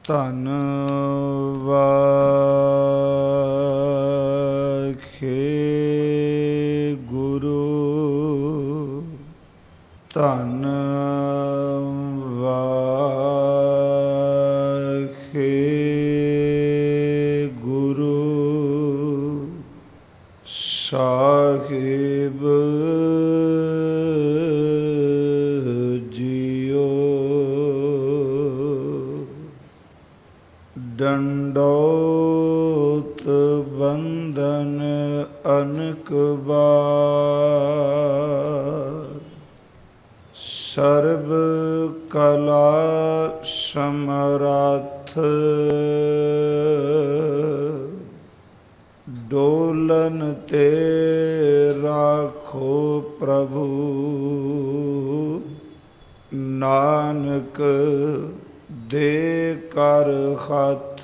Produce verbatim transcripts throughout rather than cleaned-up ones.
ਧੰਨ ਵਾਖੇ ਗੁਰੂ, ਧੰਨ ਵਾਖੇ ਗੁਰੂ ਸਾਹਿਬ ਡੰਡੋਤ ਬੰਧਨ ਅਨਕ ਬਾਰ, ਸਰਬ ਕਲਾ ਸਮਰੱਥ ਡੋਲਨ ਤੇ ਰਾਖੋ ਪ੍ਰਭੂ, ਨਾਨਕ ਦੇ ਕਰ ਹੱਥ।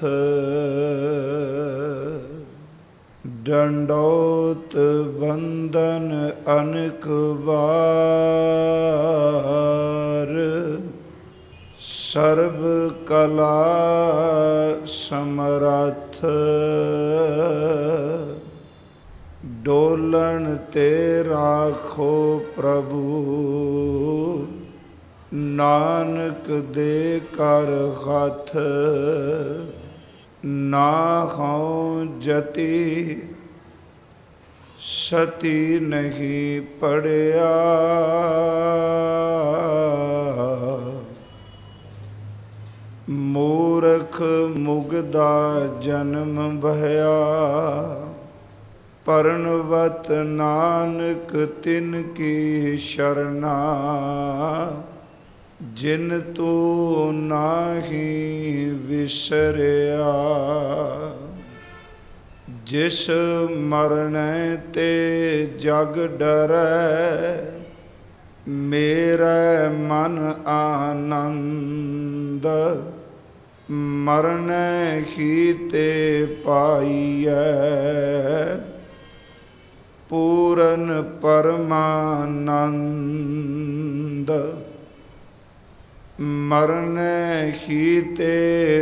ਡੰਡੋਤ ਬੰਧਨ ਅਨਕ ਵਾਰ, ਸਰਬ ਕਲਾ ਸਮਰੱਥ ਡੋਲਣ ਤੇ ਰਾਖੋ ਪ੍ਰਭੂ, ਨਾਨਕ ਦੇ ਕਰ ਹੱਥ। ਨਾ ਹਉ ਜਤੀ ਸਤੀ ਨਹੀਂ ਪੜਿਆ, ਮੂਰਖ ਮੁਗਦਾ ਜਨਮ ਬਹਿਆ, ਪਰਣਵਤ ਨਾਨਕ ਤਿਨ ਕੀ ਸ਼ਰਨਾ, ਜਿਨ ਤੂੰ ਨਾਹੀ ਵਿਸਰਿਆ। ਜਿਸ ਮਰਨੈ ਤੇ ਜਗ ਡਰੈ, ਮੇਰਾ ਮਨ ਆਨੰਦ, ਮਰਨੈ ਹੀ ਤੇ ਪਾਈਐ, ਪੂਰਨ ਪਰਮਾਨੰਦ। ਮਰਨੈ ਹੀ ਤੇ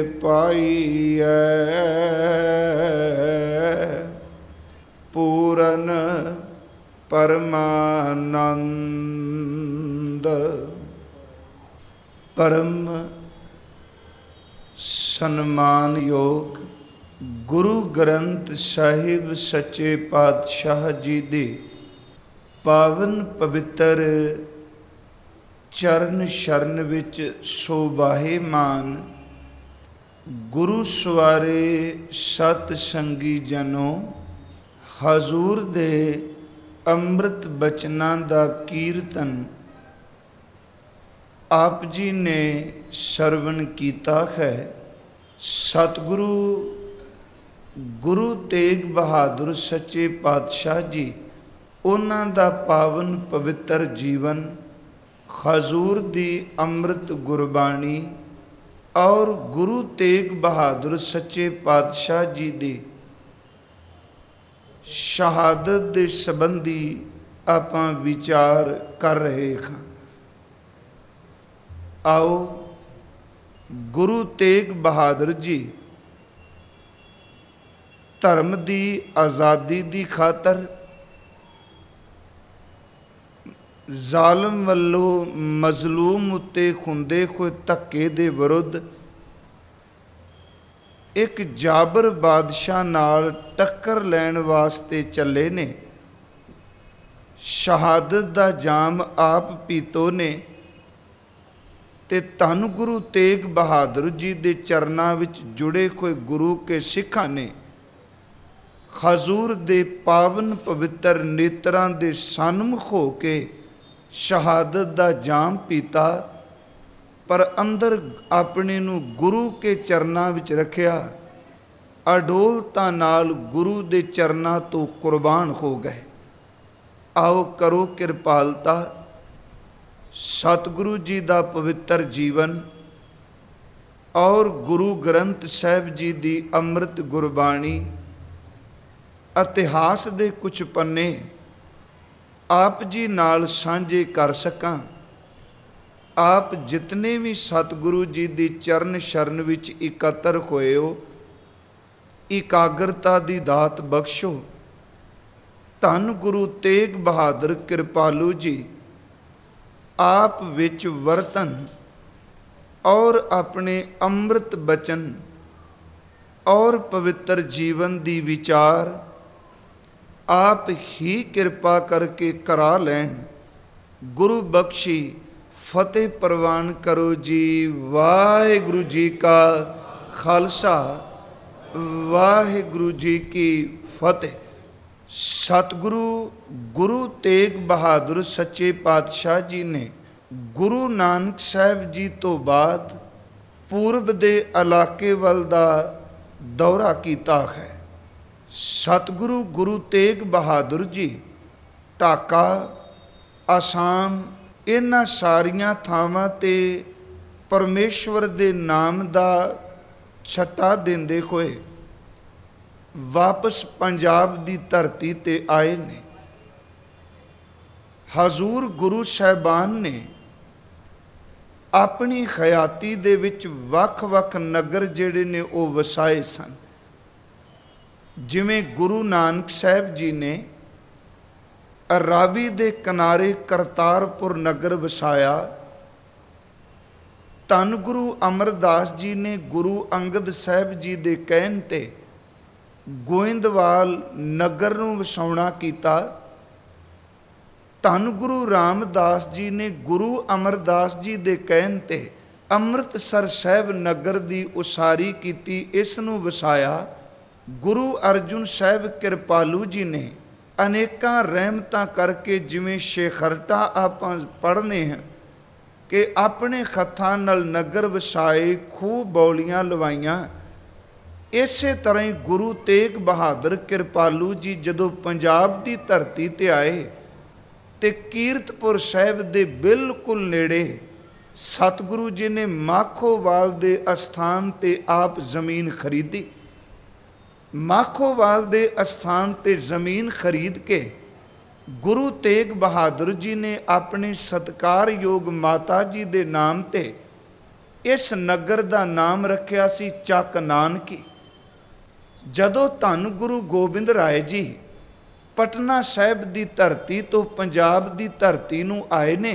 ਪਾਈਐ, ਪੂਰਨ ਪਰਮਾਨੰਦ। ਪਰਮ ਸਨਮਾਨਯੋਗ ਗੁਰੂ ਗ੍ਰੰਥ ਸਾਹਿਬ ਸੱਚੇ ਪਾਤਸ਼ਾਹ ਜੀ ਦੇ ਪਾਵਨ ਪਵਿੱਤਰ ਚਰਨ ਸ਼ਰਨ ਵਿੱਚ ਸੋਭਾਏਮਾਨ ਗੁਰੂ ਸਵਾਰੇ ਸਤ ਸੰਗੀ ਜਨੋ, ਹਜ਼ੂਰ ਦੇ ਅੰਮ੍ਰਿਤ ਬਚਨਾਂ ਦਾ ਕੀਰਤਨ ਆਪ ਜੀ ਨੇ ਸਰਵਣ ਕੀਤਾ ਹੈ। ਸਤਿਗੁਰੂ ਗੁਰੂ ਤੇਗ ਬਹਾਦਰ ਸੱਚੇ ਪਾਤਸ਼ਾਹ ਜੀ, ਉਹਨਾਂ ਦਾ ਪਾਵਨ ਪਵਿੱਤਰ ਜੀਵਨ, ਹਜ਼ੂਰ ਦੀ ਅੰਮ੍ਰਿਤ ਗੁਰਬਾਣੀ ਔਰ ਗੁਰੂ ਤੇਗ ਬਹਾਦਰ ਸੱਚੇ ਪਾਤਸ਼ਾਹ ਜੀ ਦੀ ਸ਼ਹਾਦਤ ਦੇ ਸੰਬੰਧੀ ਆਪਾਂ ਵਿਚਾਰ ਕਰ ਰਹੇ ਹਾਂ। ਆਓ ਗੁਰੂ ਤੇਗ ਬਹਾਦਰ ਜੀ ਧਰਮ ਦੀ ਆਜ਼ਾਦੀ ਦੀ ਖਾਤਰ ਜ਼ਾਲਮ ਵੱਲੋਂ ਮਜ਼ਲੂਮ ਉੱਤੇ ਹੁੰਦੇ ਹੋਏ ਧੱਕੇ ਦੇ ਵਿਰੁੱਧ ਇੱਕ ਜਾਬਰ ਬਾਦਸ਼ਾਹ ਨਾਲ ਟੱਕਰ ਲੈਣ ਵਾਸਤੇ ਚੱਲੇ ਨੇ। ਸ਼ਹਾਦਤ ਦਾ ਜਾਮ ਆਪ ਪੀਤੋ ਨੇ ਤੇ ਧੰਨ ਗੁਰੂ ਤੇਗ ਬਹਾਦਰ ਜੀ ਦੇ ਚਰਨਾਂ ਵਿੱਚ ਜੁੜੇ ਹੋਏ ਗੁਰੂ ਕੇ ਸਿੱਖਾਂ ਨੇ ਹਜ਼ੂਰ ਦੇ ਪਾਵਨ ਪਵਿੱਤਰ ਨੇਤਰਾਂ ਦੇ ਸਨਮੁਖ ਹੋ ਕੇ ਸ਼ਹਾਦਤ ਦਾ ਜਾਮ ਪੀਤਾ, ਪਰ ਅੰਦਰ ਆਪਣੇ ਨੂੰ ਗੁਰੂ ਕੇ ਚਰਨਾਂ ਵਿੱਚ ਰੱਖਿਆ, ਅਡੋਲਤਾ ਨਾਲ ਗੁਰੂ ਦੇ ਚਰਨਾਂ ਤੋਂ ਕੁਰਬਾਨ ਹੋ ਗਏ। ਆਓ ਕਰੋ ਕਿਰਪਾਲਤਾ, ਸਤਿਗੁਰੂ ਜੀ ਦਾ ਪਵਿੱਤਰ ਜੀਵਨ ਔਰ ਗੁਰੂ ਗ੍ਰੰਥ ਸਾਹਿਬ ਜੀ ਦੀ ਅੰਮ੍ਰਿਤ ਗੁਰਬਾਣੀ, ਇਤਿਹਾਸ ਦੇ ਕੁਝ ਪੰਨੇ ਆਪ ਜੀ ਨਾਲ ਸਾਂਝੇ ਕਰ ਸਕਾਂ। आप जितने भी सतगुरु जी दी चरण शरण विच इकत्र होए हो, इकाग्रता दी दात बख्शो। धन गुरु तेग बहादुर कृपालू जी आप विच वरतन और अपने अमृत बचन और पवित्र जीवन दी विचार आप ही कृपा करके करा लैन। गुरु बख्शी फतेह प्रवान करो जी। वाहिगुरु जी का खालसा, वाहिगुरु जी की फतेह। सतगुरु गुरु तेग बहादुर सच्चे पातशाह जी ने गुरु नानक साहब जी तो बाद पूर्व दे इलाके वल दा दौरा कीता है। सतगुरु गुरु तेग बहादुर जी ढाका, आसाम, इन्हां सारियां थावां ते परमेश्वर दे नाम दा छट्टा देंदे होए वापस पंजाब दी धरती ते आए ने। हजूर गुरु साहबान ने अपनी हयाती दे विच वख वख नगर जिहड़े ने वो वसाए सन। जिवें गुरु नानक साहब जी ने रावी दे किनारे करतारपुर नगर वसाया, धन गुरु अमरदास जी ने गुरु अंगद साहब जी दे कहण ते गोइंदवाल नगर नूं वसाउणा कीता। धन गुरु रामदास जी ने गुरु अमरदास जी दे कहण ते अमृतसर साहब नगर दी उसारी कीती, इस नूं वसाया। गुरु अर्जुन साहब कृपालू जी ने अनेकां रहमतां करके जिवें शेखरटा आपां पढ़ने हैं कि अपने हत्थां नाल नगर वसाए, खूह बौलियां लवाइयां। इसे तरह ही गुरु तेग बहादुर कृपालू जी जदों पंजाब की धरती ते आए ते कीरतपुर साहब दे बिल्कुल नेड़े सतगुरु जी ने माखोवाल दे अस्थान ते आप जमीन खरीदी। माखोवाल दे अस्थान ते जमीन खरीद के गुरु तेग बहादुर जी ने अपने सत्कार योग माता जी दे नाम ते इस नगर दा नाम रखिया सी चक नानकी। जदों धन गुरु गोबिंद राय जी पटना साहब दी धरती तो पंजाब दी धरती नूं आए ने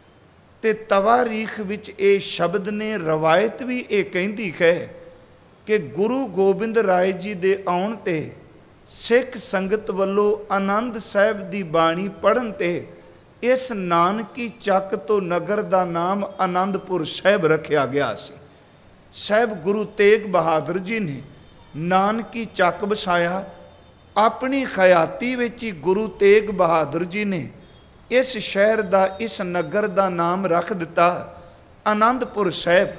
ते तवारीख विच ये शब्द ने, रवायत भी ये कहती है कि गुरु गोबिंद राय जी दे आउण ते सिख संगत वल्लों आनंद साहब दी बाणी पढ़न ते इस नानकी चक तो नगर दा नाम आनंदपुर साहब रखिया गया सी। साहब गुरु तेग बहादुर जी ने नानकी चक वसाया। अपनी हयाती विच ही गुरु तेग बहादुर जी ने इस शहर दा, इस नगर दा नाम रख दिता आनंदपुर साहब।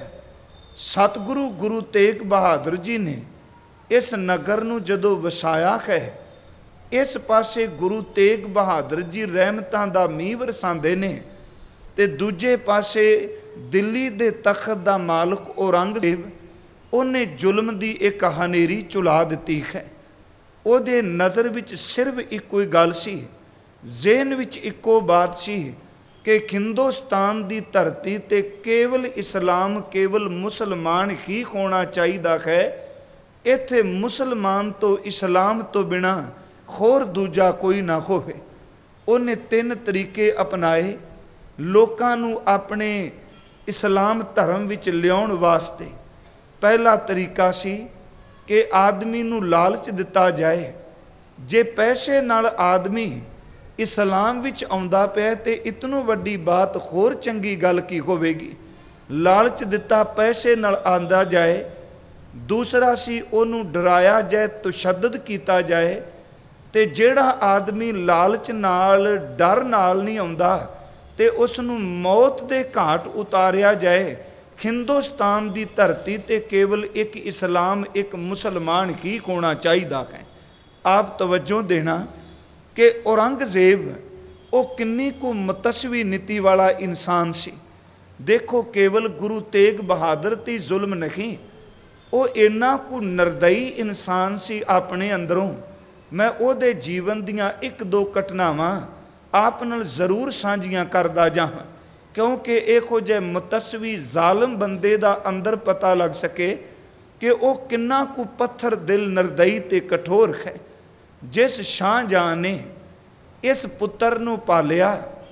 सतगुरु गुरु तेग बहादुर जी ने इस नगर नूं जदों वसाया है, इस पासे गुरु तेग बहादुर जी रहमतां दा मींह वरसांदे ने ते दूजे पासे दिल्ली दे तखत दा मालक औरंगजेब उन्हें जुल्म दी एक हनेरी चुला दिती है। उहदे नज़र विच सिर्फ इक्को गल सी, ज़हन विच इक्को बात सी कि हिंदुस्तान की धरती ते केवल इस्लाम, केवल मुसलमान ही होना चाहिए है। इत्थे मुसलमान तो इस्लाम तो बिना होर दूजा कोई ना होवे। उन्हें तीन तरीके अपनाए लोकां नूं अपने इस्लाम धर्म विच लियाउण वास्ते। पहला तरीका सी कि आदमी नूं लालच दिता जाए। जे पैसे नाल आदमी इस्लाम विच आउंदा पिया ते इतनों वड्डी बात होर चंगी गल की होवेगी। लालच दिता, पैसे नाल आंदा जाए। दूसरा सी उहनूं डराया जाए, तशद्दद किया जाए। ते जिहड़ा आदमी लालच नाल, डर नाल नहीं आउंदा ते उसनूं मौत दे घाट उतारिया जाए। हिंदुस्तान की धरती ते केवल एक इस्लाम, एक मुसलमान ही होना चाहिए है। आप तवज्जो देना कि औरंगजेब वो किन्नी को मतसवी नीति वाला इंसान सी। देखो केवल गुरु तेग बहादुर ती जुल्म नहीं, वो इन्ना को निर्दयी इंसान सी अपने अंदरों। मैं उहदे जीवन दियां एक दो घटनावां आप नाल जरूर साझियां करदा जावां क्योंकि इहो जिहे मुतसवी जालिम बंदे दा अंदर पता लग सके कि वह किन्ना कु पत्थर दिल निर्दयी ते कठोर है। जिस शाहजहां ने इस पुत्र नूं पालिया,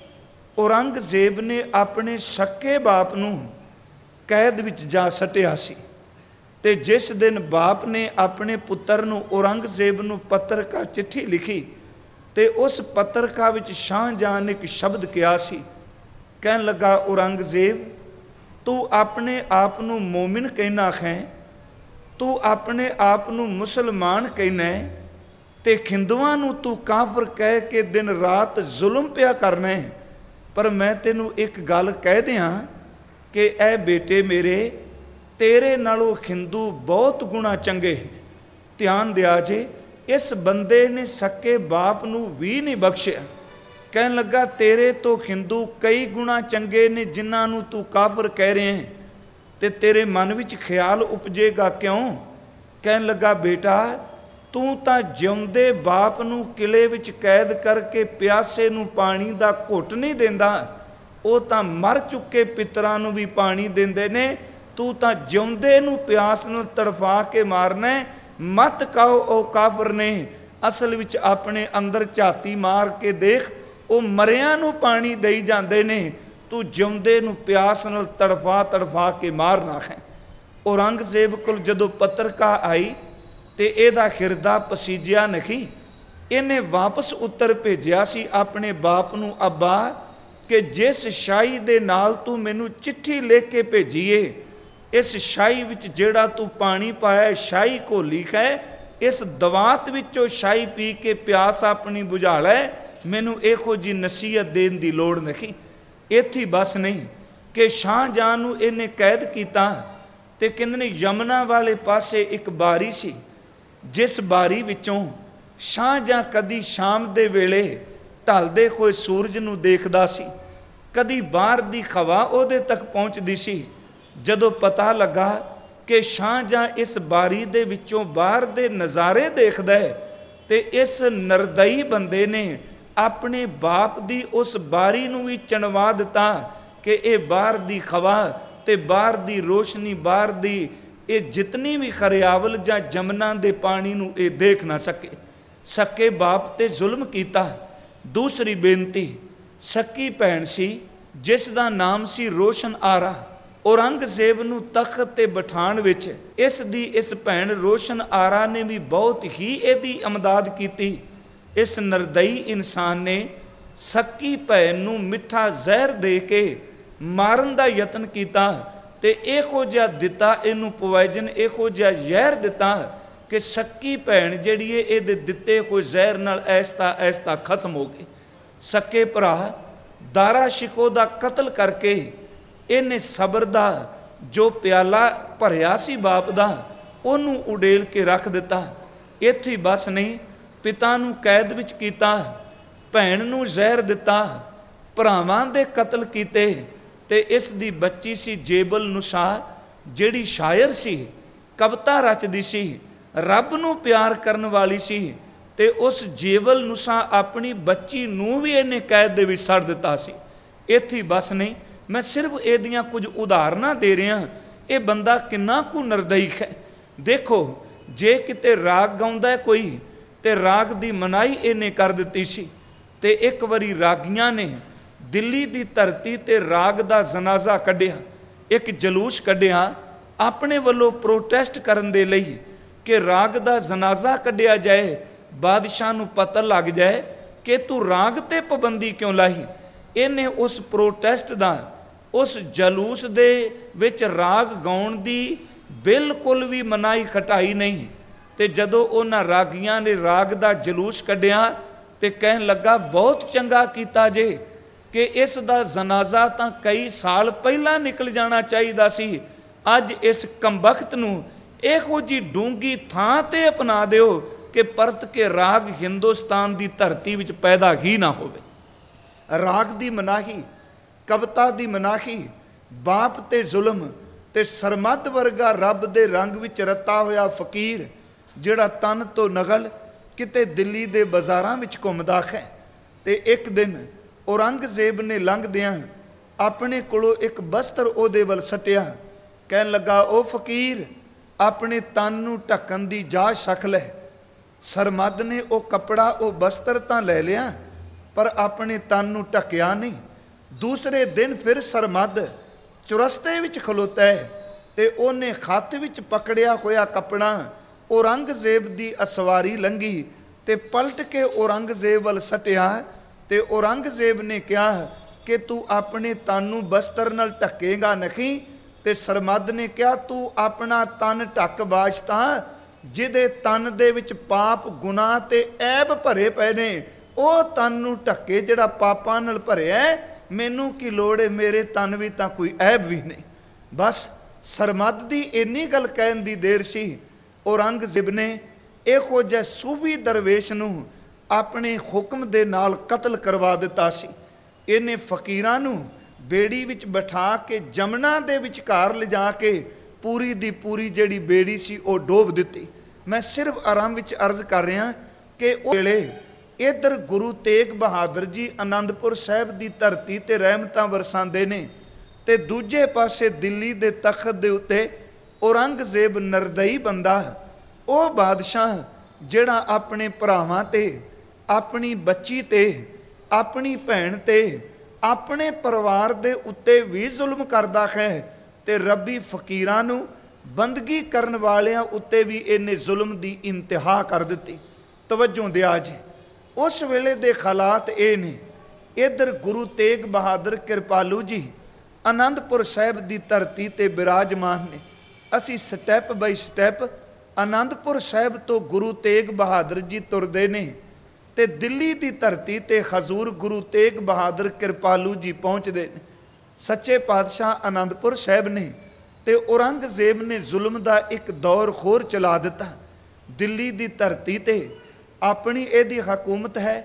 औरंगजेब ने अपने सक्के बाप नूं कैद विच जा सटिया सी, ते जिस दिन बाप ने अपने पुत्र नूं औरंगजेब नूं पत्रका चिट्ठी लिखी, ते उस पत्रका विच शाहजहां ने एक शब्द कहा सी, कहन लगा, औरंगजेब तू अपने आप नूं मोमिन कहना है, तू अपने आप नूं मुसलमान कहना है, ते हिंदुआं नूं तू काफर कह के दिन रात जुल्म पिया करना है। पर मैं तेनू एक गल कह दियां कि ए बेटे मेरे, तेरे नालों हिंदू बहुत गुणा चंगे। ध्यान दिया जे, इस बंदे ने सक्के बाप नू भी नहीं बख्शिया। कहन लगा, तेरे तो हिंदू कई गुणा चंगे ने जिन्हां नू तू काफर कह रहे हैं, ते तेरे मन विच ख्याल उपजेगा क्यों? कहन लगा, बेटा तू तां जिउंदे बाप नू किले विच कैद करके प्यासे नू पानी दा घुट नहीं देंदा, वो तां मर चुके पितरां नू भी पानी देंदे ने, तू तां जिउंदे नू प्यास नाल तड़फा के मारना है। मत कहो ओ काफर ने, असल विच अपने अंदर झाती मार के देख, वो मरियां नू पानी देई जांदे ने, तू जिउंदे नू प्यास नाल तड़फा तड़फा के मारना है। औरंगजेब कोल जदों पत्रका आई ते एदा हिरदा पसीजिया नहीं, इन्हें वापस उत्तर भेजिया सी अपने बाप नू, अब्बा कि जिस शाही दे नाल तू मैनू चिट्ठी लिख के भेजीए, इस शाही विच जेड़ा तू पानी पाया शाही घोली है, इस दवात विचों शाही पी के प्यास अपनी बुझा लै, मैनू इहो जी नसीहत देन दी लोड़ नहीं। इत्थे बस नहीं कि शाहजहां नू इन्हें कैद किया, ते कहंदे ने यमुना वाले पासे एक बारी सी, जिस बारी विचों शाहजहां कदी शाम दे वेले ढलदे होए सूरज नू देखदा सी, कदी बाहर दी हवा उहदे तक पहुंचदी सी। जदों पता लगा कि शाहजहां इस बारी दे विचों बाहर दे नज़ारे देखदा है, ते इस निर्दयी बंदे ने अपने बाप दी उस बारी नू भी चणवा दिता कि यह बाहर दी हवा ते बाहर दी रोशनी, बाहर दी ये जितनी भी खरियावल जां जमना दे पानी नू ये देख ना सके। सक्के बाप ते जुल्म कीता। दूसरी बेनती, सक्की भैन सी जिस दा नाम सी रोशन आरा, औरंगजेब नू तख्त ते बिठाण विच इस दी इस भैन रोशन आरा ने भी बहुत ही इहदी इमदाद कीती। इस निर्दयी इंसान ने सक्की भैन नू मिठा जहर दे के मारन दा यतन कीता, ते इहो जिहा दिता इनू पॉइजन, इहो जिहा जहर दिता कि सक्की भैन जिहड़ी है इहदे दिते कोई जहर नाल ऐसता ऐसता खत्म हो गई। सक्के भरा दारा शिको दा कतल करके इन्हें सबर दा जो प्याला भरिया सी बाप दा, उहनू उडेल के रख दिता। इत्थे बस नहीं, पिता नू कैद विच कीता, भैन नू जहर दिता, भरावां दे कतल कीते, ते इस दी बच्ची सी जेबल नुसा जिहड़ी शायर सी, कविता रचदी सी, रब नू प्यार करन वाली सी, ते उस जेबल नुसा अपनी बच्ची नू भी इन्हें कैद दे विच सड़ दिता सी। इत्थे बस नहीं, मैं सिर्फ इहदियां कुछ उदाहरणां दे रहा। ये बंदा किन्ना कु निर्दयी है। देखो, जे किते राग गाउंदा है कोई, ते राग दी मनाही इन्हें कर दित्ती सी, ते एक वारी रागियां ने दिल्ली दी धरती ते राग दा जनाजा कढ़िया, एक जलूस कढ़िया अपने वालों प्रोटेस्ट करन दे लई कि राग दा जनाजा कढ़िया जाए, बादशाह नू पता लग जाए कि तू राग ते पाबंदी क्यों लाई। इन्हें उस प्रोटेस्ट दा, उस जलूस दे विच राग गाउण दी बिल्कुल भी मनाही खटाई नहीं। ते जदों उन्हां रागियां ने राग दा जलूस कढ़िया, ते कहन लगा, बहुत चंगा कीता जे कि इस दा जनाजा तां कई साल पहला निकल जाना चाहिदा सी। अज इस कंबख्त नू इहो जी डूंगी थां ते अपना दिओ कि परत के राग हिंदुस्तान दी धरती विच पैदा ही ना होवे। राग दी मनाही, कविता दी मनाही, बाप ते जुल्म ते सरमद वर्गा रब दे रंग विच रता होया फकीर जिहड़ा तन तो नगल किते दिल्ली दे बाजारां विच घुमदा है। ते एक दिन औरंगजेब ने लंघदियां ਆਪਣੇ ਕੋਲੋਂ ਇੱਕ ਬਸਤਰ ਉਹਦੇ ਵੱਲ ਸੱਟਿਆ। ਕਹਿਣ ਲੱਗਾ, ਉਹ ਫਕੀਰ, ਆਪਣੇ ਤਨ ਨੂੰ ਢੱਕਣ ਦੀ ਜਾ ਛਕ ਲੈ। ਸਰਮੱਧ ਨੇ ਉਹ ਕੱਪੜਾ, ਉਹ ਬਸਤਰ ਤਾਂ ਲੈ ਲਿਆ, ਪਰ ਆਪਣੇ ਤਨ ਨੂੰ ਢੱਕਿਆ ਨਹੀਂ। ਦੂਸਰੇ ਦਿਨ ਫਿਰ ਸਰਮੱਧ ਚੁਰਸਤੇ ਵਿੱਚ ਖਲੋਤਾ ਹੈ ਤੇ ਉਹਨੇ ਹੱਥ ਵਿੱਚ ਪਕੜਿਆ ਹੋਇਆ ਕੱਪੜਾ ਔਰੰਗਜ਼ੇਬ ਦੀ ਅਸਵਾਰੀ ਲੰਘੀ ਤੇ ਪਲਟ ਕੇ ਔਰੰਗਜ਼ੇਬ ਵੱਲ ਸੱਟਿਆ ਤੇ ਔਰੰਗਜ਼ੇਬ ਨੇ ਕਿਹਾ ਕਿ ਤੂੰ ਆਪਣੇ ਤਨ ਨੂੰ ਬਸਤਰ ਨਾਲ ਢੱਕੇਗਾ ਨਹੀਂ। ਤੇ ਸਰਮੱਧ ਨੇ ਕਿਹਾ, ਤੂੰ ਆਪਣਾ ਤਨ ਢੱਕ ਬਾਸ਼ਤਾ, ਜਿਹਦੇ ਤਨ ਦੇ ਵਿੱਚ ਪਾਪ ਗੁਨਾਹ ਤੇ ਐਬ ਭਰੇ ਪਏ ਨੇ, ਉਹ ਤਨ ਨੂੰ ਢੱਕੇ ਜਿਹੜਾ ਪਾਪਾਂ ਨਾਲ ਭਰਿਆ। ਮੈਨੂੰ ਕੀ ਲੋੜ ਹੈ, ਮੇਰੇ ਤਨ ਵੀ ਤਾਂ ਕੋਈ ਐਬ ਵੀ ਨਹੀਂ। ਬਸ ਸਰਮੱਧ ਦੀ ਇੰਨੀ ਗੱਲ ਕਹਿਣ ਦੀ ਦੇਰ ਸੀ, ਔਰੰਗਜ਼ੇਬ ਨੇ ਇਹੋ ਜਿਹੇ ਸੂਫੀ ਦਰਵੇਸ਼ ਨੂੰ ਆਪਣੇ ਹੁਕਮ ਦੇ ਨਾਲ ਕਤਲ ਕਰਵਾ ਦਿੱਤਾ ਸੀ। ਇਹਨੇ ਫਕੀਰਾਂ ਨੂੰ ਬੇੜੀ ਵਿੱਚ ਬਿਠਾ ਕੇ ਜਮਨਾ ਦੇ ਵਿਚਕਾਰ ਲਿਜਾ ਕੇ ਪੂਰੀ ਦੀ ਪੂਰੀ ਜਿਹੜੀ ਬੇੜੀ ਸੀ ਉਹ ਡੋਬ ਦਿੱਤੀ। ਮੈਂ ਸਿਰਫ ਆਰਾਮ ਵਿੱਚ ਅਰਜ਼ ਕਰ ਰਿਹਾ ਕਿ ਉਹ ਵੇਲੇ ਇੱਧਰ ਗੁਰੂ ਤੇਗ ਬਹਾਦਰ ਜੀ ਆਨੰਦਪੁਰ ਸਾਹਿਬ ਦੀ ਧਰਤੀ ਤੇ ਰਹਿਮਤਾਂ ਵਰਸਾਉਂਦੇ ਨੇ ਤੇ ਦੂਜੇ ਪਾਸੇ ਦਿੱਲੀ ਦੇ ਤਖਤ ਦੇ ਉੱਤੇ ਔਰੰਗਜ਼ੇਬ ਨਰਦਈ ਬੰਦਾ, ਉਹ ਬਾਦਸ਼ਾਹ ਜਿਹੜਾ ਆਪਣੇ ਭਰਾਵਾਂ ਤੇ, ਆਪਣੀ ਬੱਚੀ ਤੇ, ਆਪਣੀ ਭੈਣ ਤੇ, ਆਪਣੇ ਪਰਿਵਾਰ ਦੇ ਉੱਤੇ ਵੀ ਜ਼ੁਲਮ ਕਰਦਾ ਹੈ ਤੇ ਰੱਬੀ ਫਕੀਰਾਂ ਨੂੰ ਬੰਦਗੀ ਕਰਨ ਵਾਲਿਆਂ ਉੱਤੇ ਵੀ ਇਹਨੇ ਜ਼ੁਲਮ ਦੀ ਇੰਤਹਾ ਕਰ ਦਿੱਤੀ। ਤਵੱਜੋ ਦਿਆ ਜੀ, ਉਸ ਵੇਲੇ ਦੇ ਹਾਲਾਤ ਇਹ ਨੇ। ਇੱਧਰ ਗੁਰੂ ਤੇਗ ਬਹਾਦਰ ਕਿਰਪਾਲੂ ਜੀ ਆਨੰਦਪੁਰ ਸਾਹਿਬ ਦੀ ਧਰਤੀ ਤੇ ਬਿਰਾਜਮਾਨ ਨੇ। ਅਸੀਂ step by step Anandpur Sahib ਤੋਂ ਗੁਰੂ ਤੇਗ ਬਹਾਦਰ ਜੀ ਤੁਰਦੇ ਨੇ ਤੇ ਦਿੱਲੀ ਦੀ ਧਰਤੀ ਤੇ ਹਜ਼ੂਰ ਗੁਰੂ ਤੇਗ ਬਹਾਦਰ ਕਿਰਪਾਲੂ ਜੀ ਪਹੁੰਚਦੇ ਨੇ। ਸੱਚੇ ਪਾਤਸ਼ਾਹ ਆਨੰਦਪੁਰ ਸਾਹਿਬ ਨੇ ਤੇ ਔਰੰਗਜ਼ੇਬ ਨੇ ਜ਼ੁਲਮ ਦਾ ਇੱਕ ਦੌਰ ਹੋਰ ਚਲਾ ਦਿੱਤਾ। ਦਿੱਲੀ ਦੀ ਧਰਤੀ ਤੇ ਆਪਣੀ ਇਹਦੀ ਹਕੂਮਤ ਹੈ।